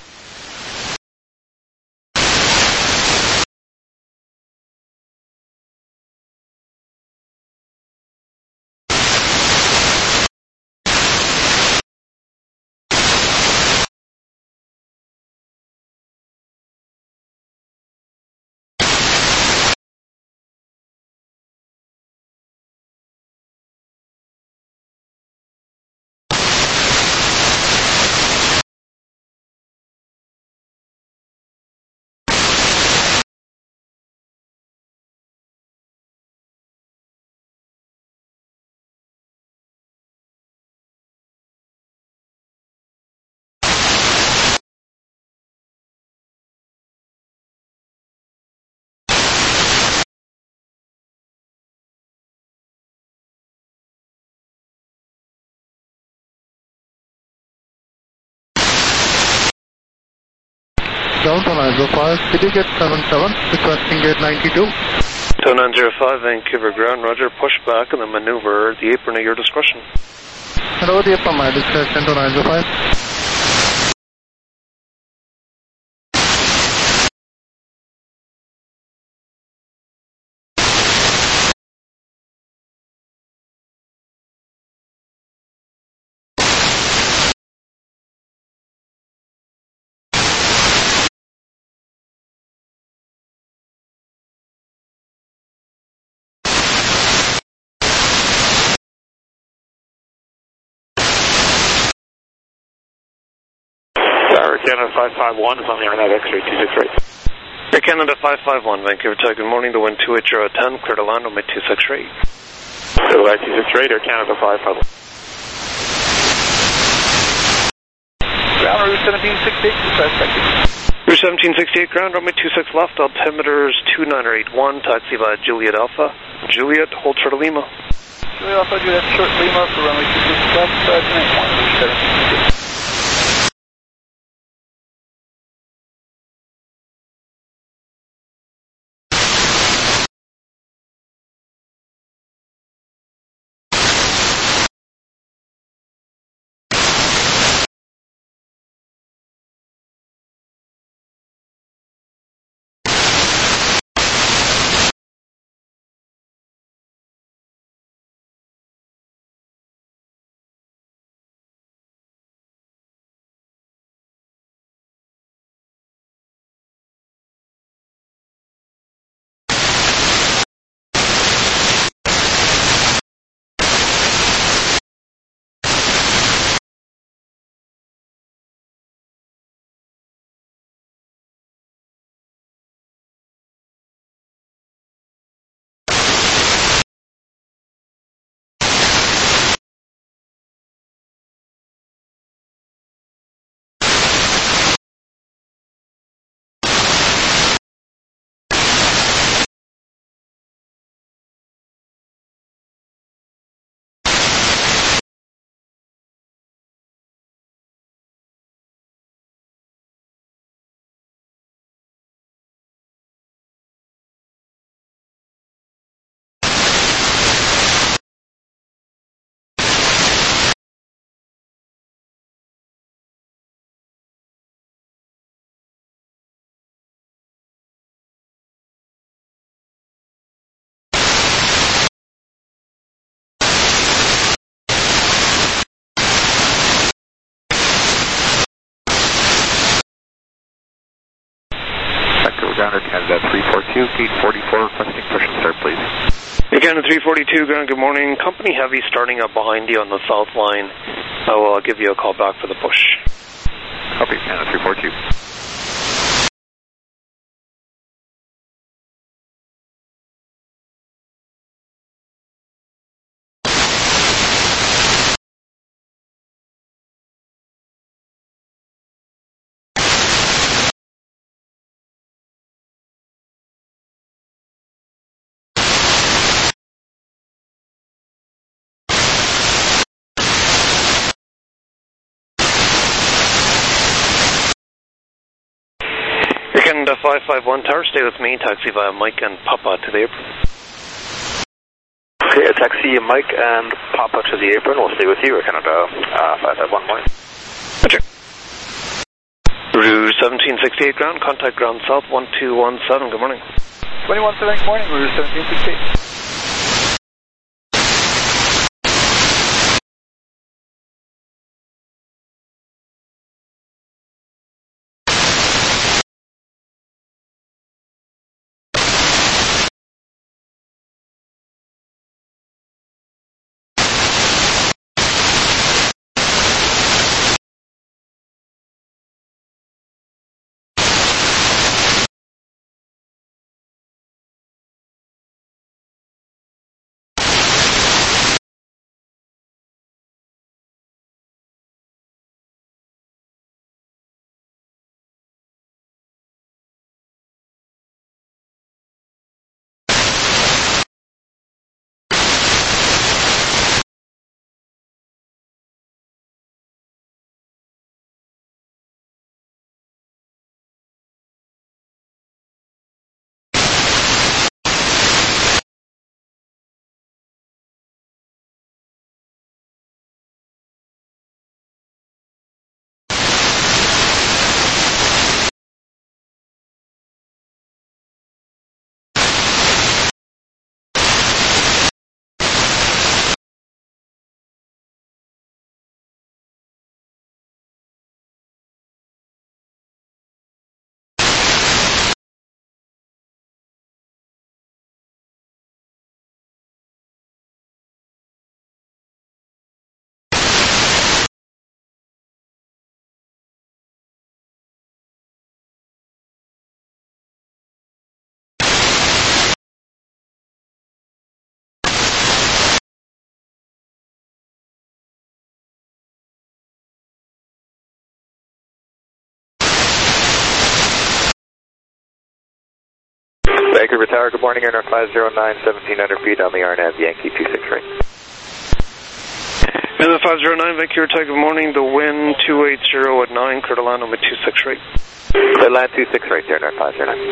Downtown nine zero five, City Gate seven seven, requesting gate ninety-two. Tow nine zero five, Vancouver ground, roger, push back and then maneuver the apron at your discretion. Hello, the apron, my discretion, Tow nine zero five. Canada five five one is on the Airnet X-ray two six right. Air Canada five five one, Vancouver Tower, good morning, the wind two eight zero ten, clear to land on mid two six right. So uh, two six right, Air Canada five five one. Ground Route seventeen sixty-eight, request, thank you. Route seventeen sixty-eight ground, runway two six left, altimeter's two nine eight one, taxi via Juliet Alpha. Juliet, hold short of Lima. Juliet Alpha, Juliet short Lima for runway two six left, uh, two nine one, Route seventeen sixty-eight. Ground Canada three four two, gate forty-four, requesting push and start, please. Canada three forty-two, ground, good morning. Company Heavy starting up behind you on the south line. I will give you a call back for the push. Copy, Canada three four two. Canada five five one Tower, stay with me, taxi via Mike and Papa to the apron. Okay, taxi Mike and Papa to the apron, we'll stay with you, Canada uh, five five one morning. Roger. Route seventeen sixty-eight ground, contact ground south one two one seven, good morning. twenty-one seven, good morning, Route seventeen sixty-eight. Vancouver Tower, good morning, Air North five zero nine, seventeen hundred feet on the R N A V Yankee two six right. Air North five zero nine, Vancouver Tower, good morning, the wind two eighty at nine, clear to land on my two six right. Clear land two six right, Air North five zero nine.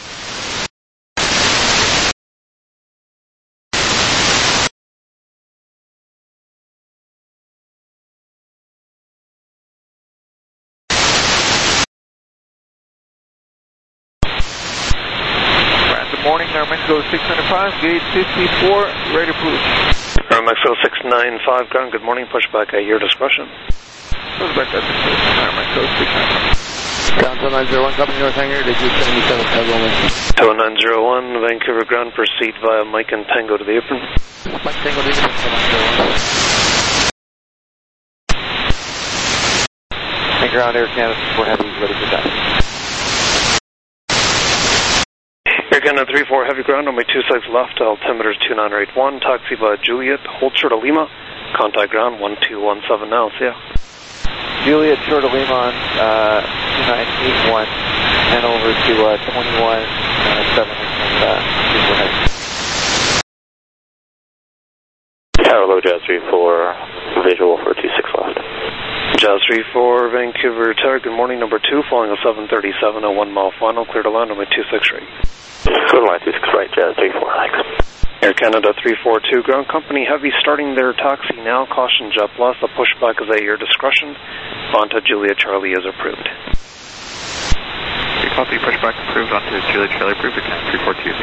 Morning, Air Mexico six ninety-five, gate fifty-four, ready to approve. Air Mexico six ninety-five, ground, good morning, pushback at your discretion. Pushback at Air Mexico six ninety-five. Ground two nine zero one, coming north hangar, to gate seventy-seven, Tango Link. two nine zero one, Vancouver ground, proceed via Mike and Tango to the apron. Mike Tango to the apron, two nine zero one. And ground, Air Canada four Heavy, ready for that. Air Canada three four Heavy ground on my two six left, altimeter two nine eight one, taxi by Juliet, hold short of Lima, contact ground one two one seven now, see ya. Juliet, short of Lima on uh, two nine eight one, and over to uh, twenty-one seven, uh, super heavy. Tower low, Jazz three four, visual for two six left. Jazz three four, Vancouver Tower, good morning, number two, following a seven thirty-seven, a one mile final, clear to land on my two six right. Clear line two six right, Jazz three four, thanks. Air Canada three four two, ground company Heavy starting their taxi now, caution JetBlue, the pushback is at your discretion. Onto Juliet Charlie is approved. Copy, pushback approved onto Juliet Charlie approved, Air Canada three four two.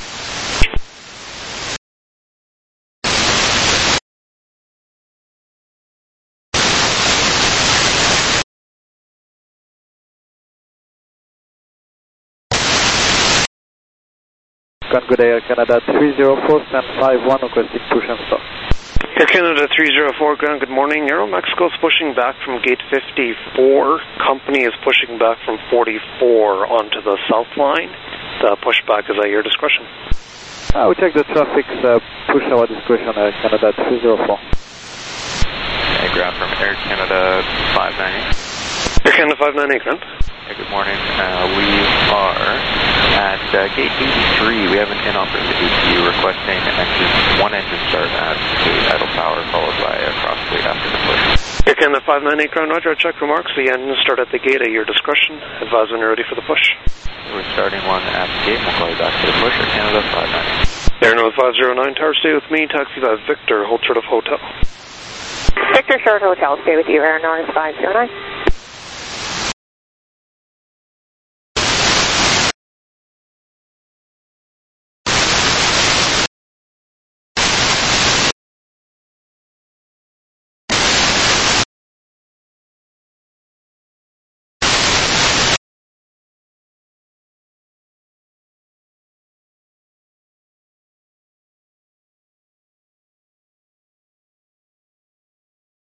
Good day, Air Canada three zero four, stand five one, requesting push and stop. Air Canada three zero four, ground, good morning. Aeromexico is pushing back from gate fifty-four. Company is pushing back from forty-four onto the south line. The pushback is at your discretion. Uh, we check the traffic, uh, push our discretion, Air Canada three zero four. Hey, ground from Air Canada five nine eight. Air Canada five nine eight, ground. Hey, good morning. Uh, we are at uh, gate eighty-three. We have an in-office A P U requesting engine, one engine start at gate idle power, followed by a crossfleet after the push. Air Canada five nine eight, ground, roger. Check remarks. The engine start at the gate at your discretion. Advise when you're ready for the push. We're starting one at the gate. We'll call you back to the push. Air Canada five nine eight. Air North five zero nine, tower, stay with me. Taxi by Victor, hold short of hotel. Victor, short hotel, stay with you. Air North five zero nine.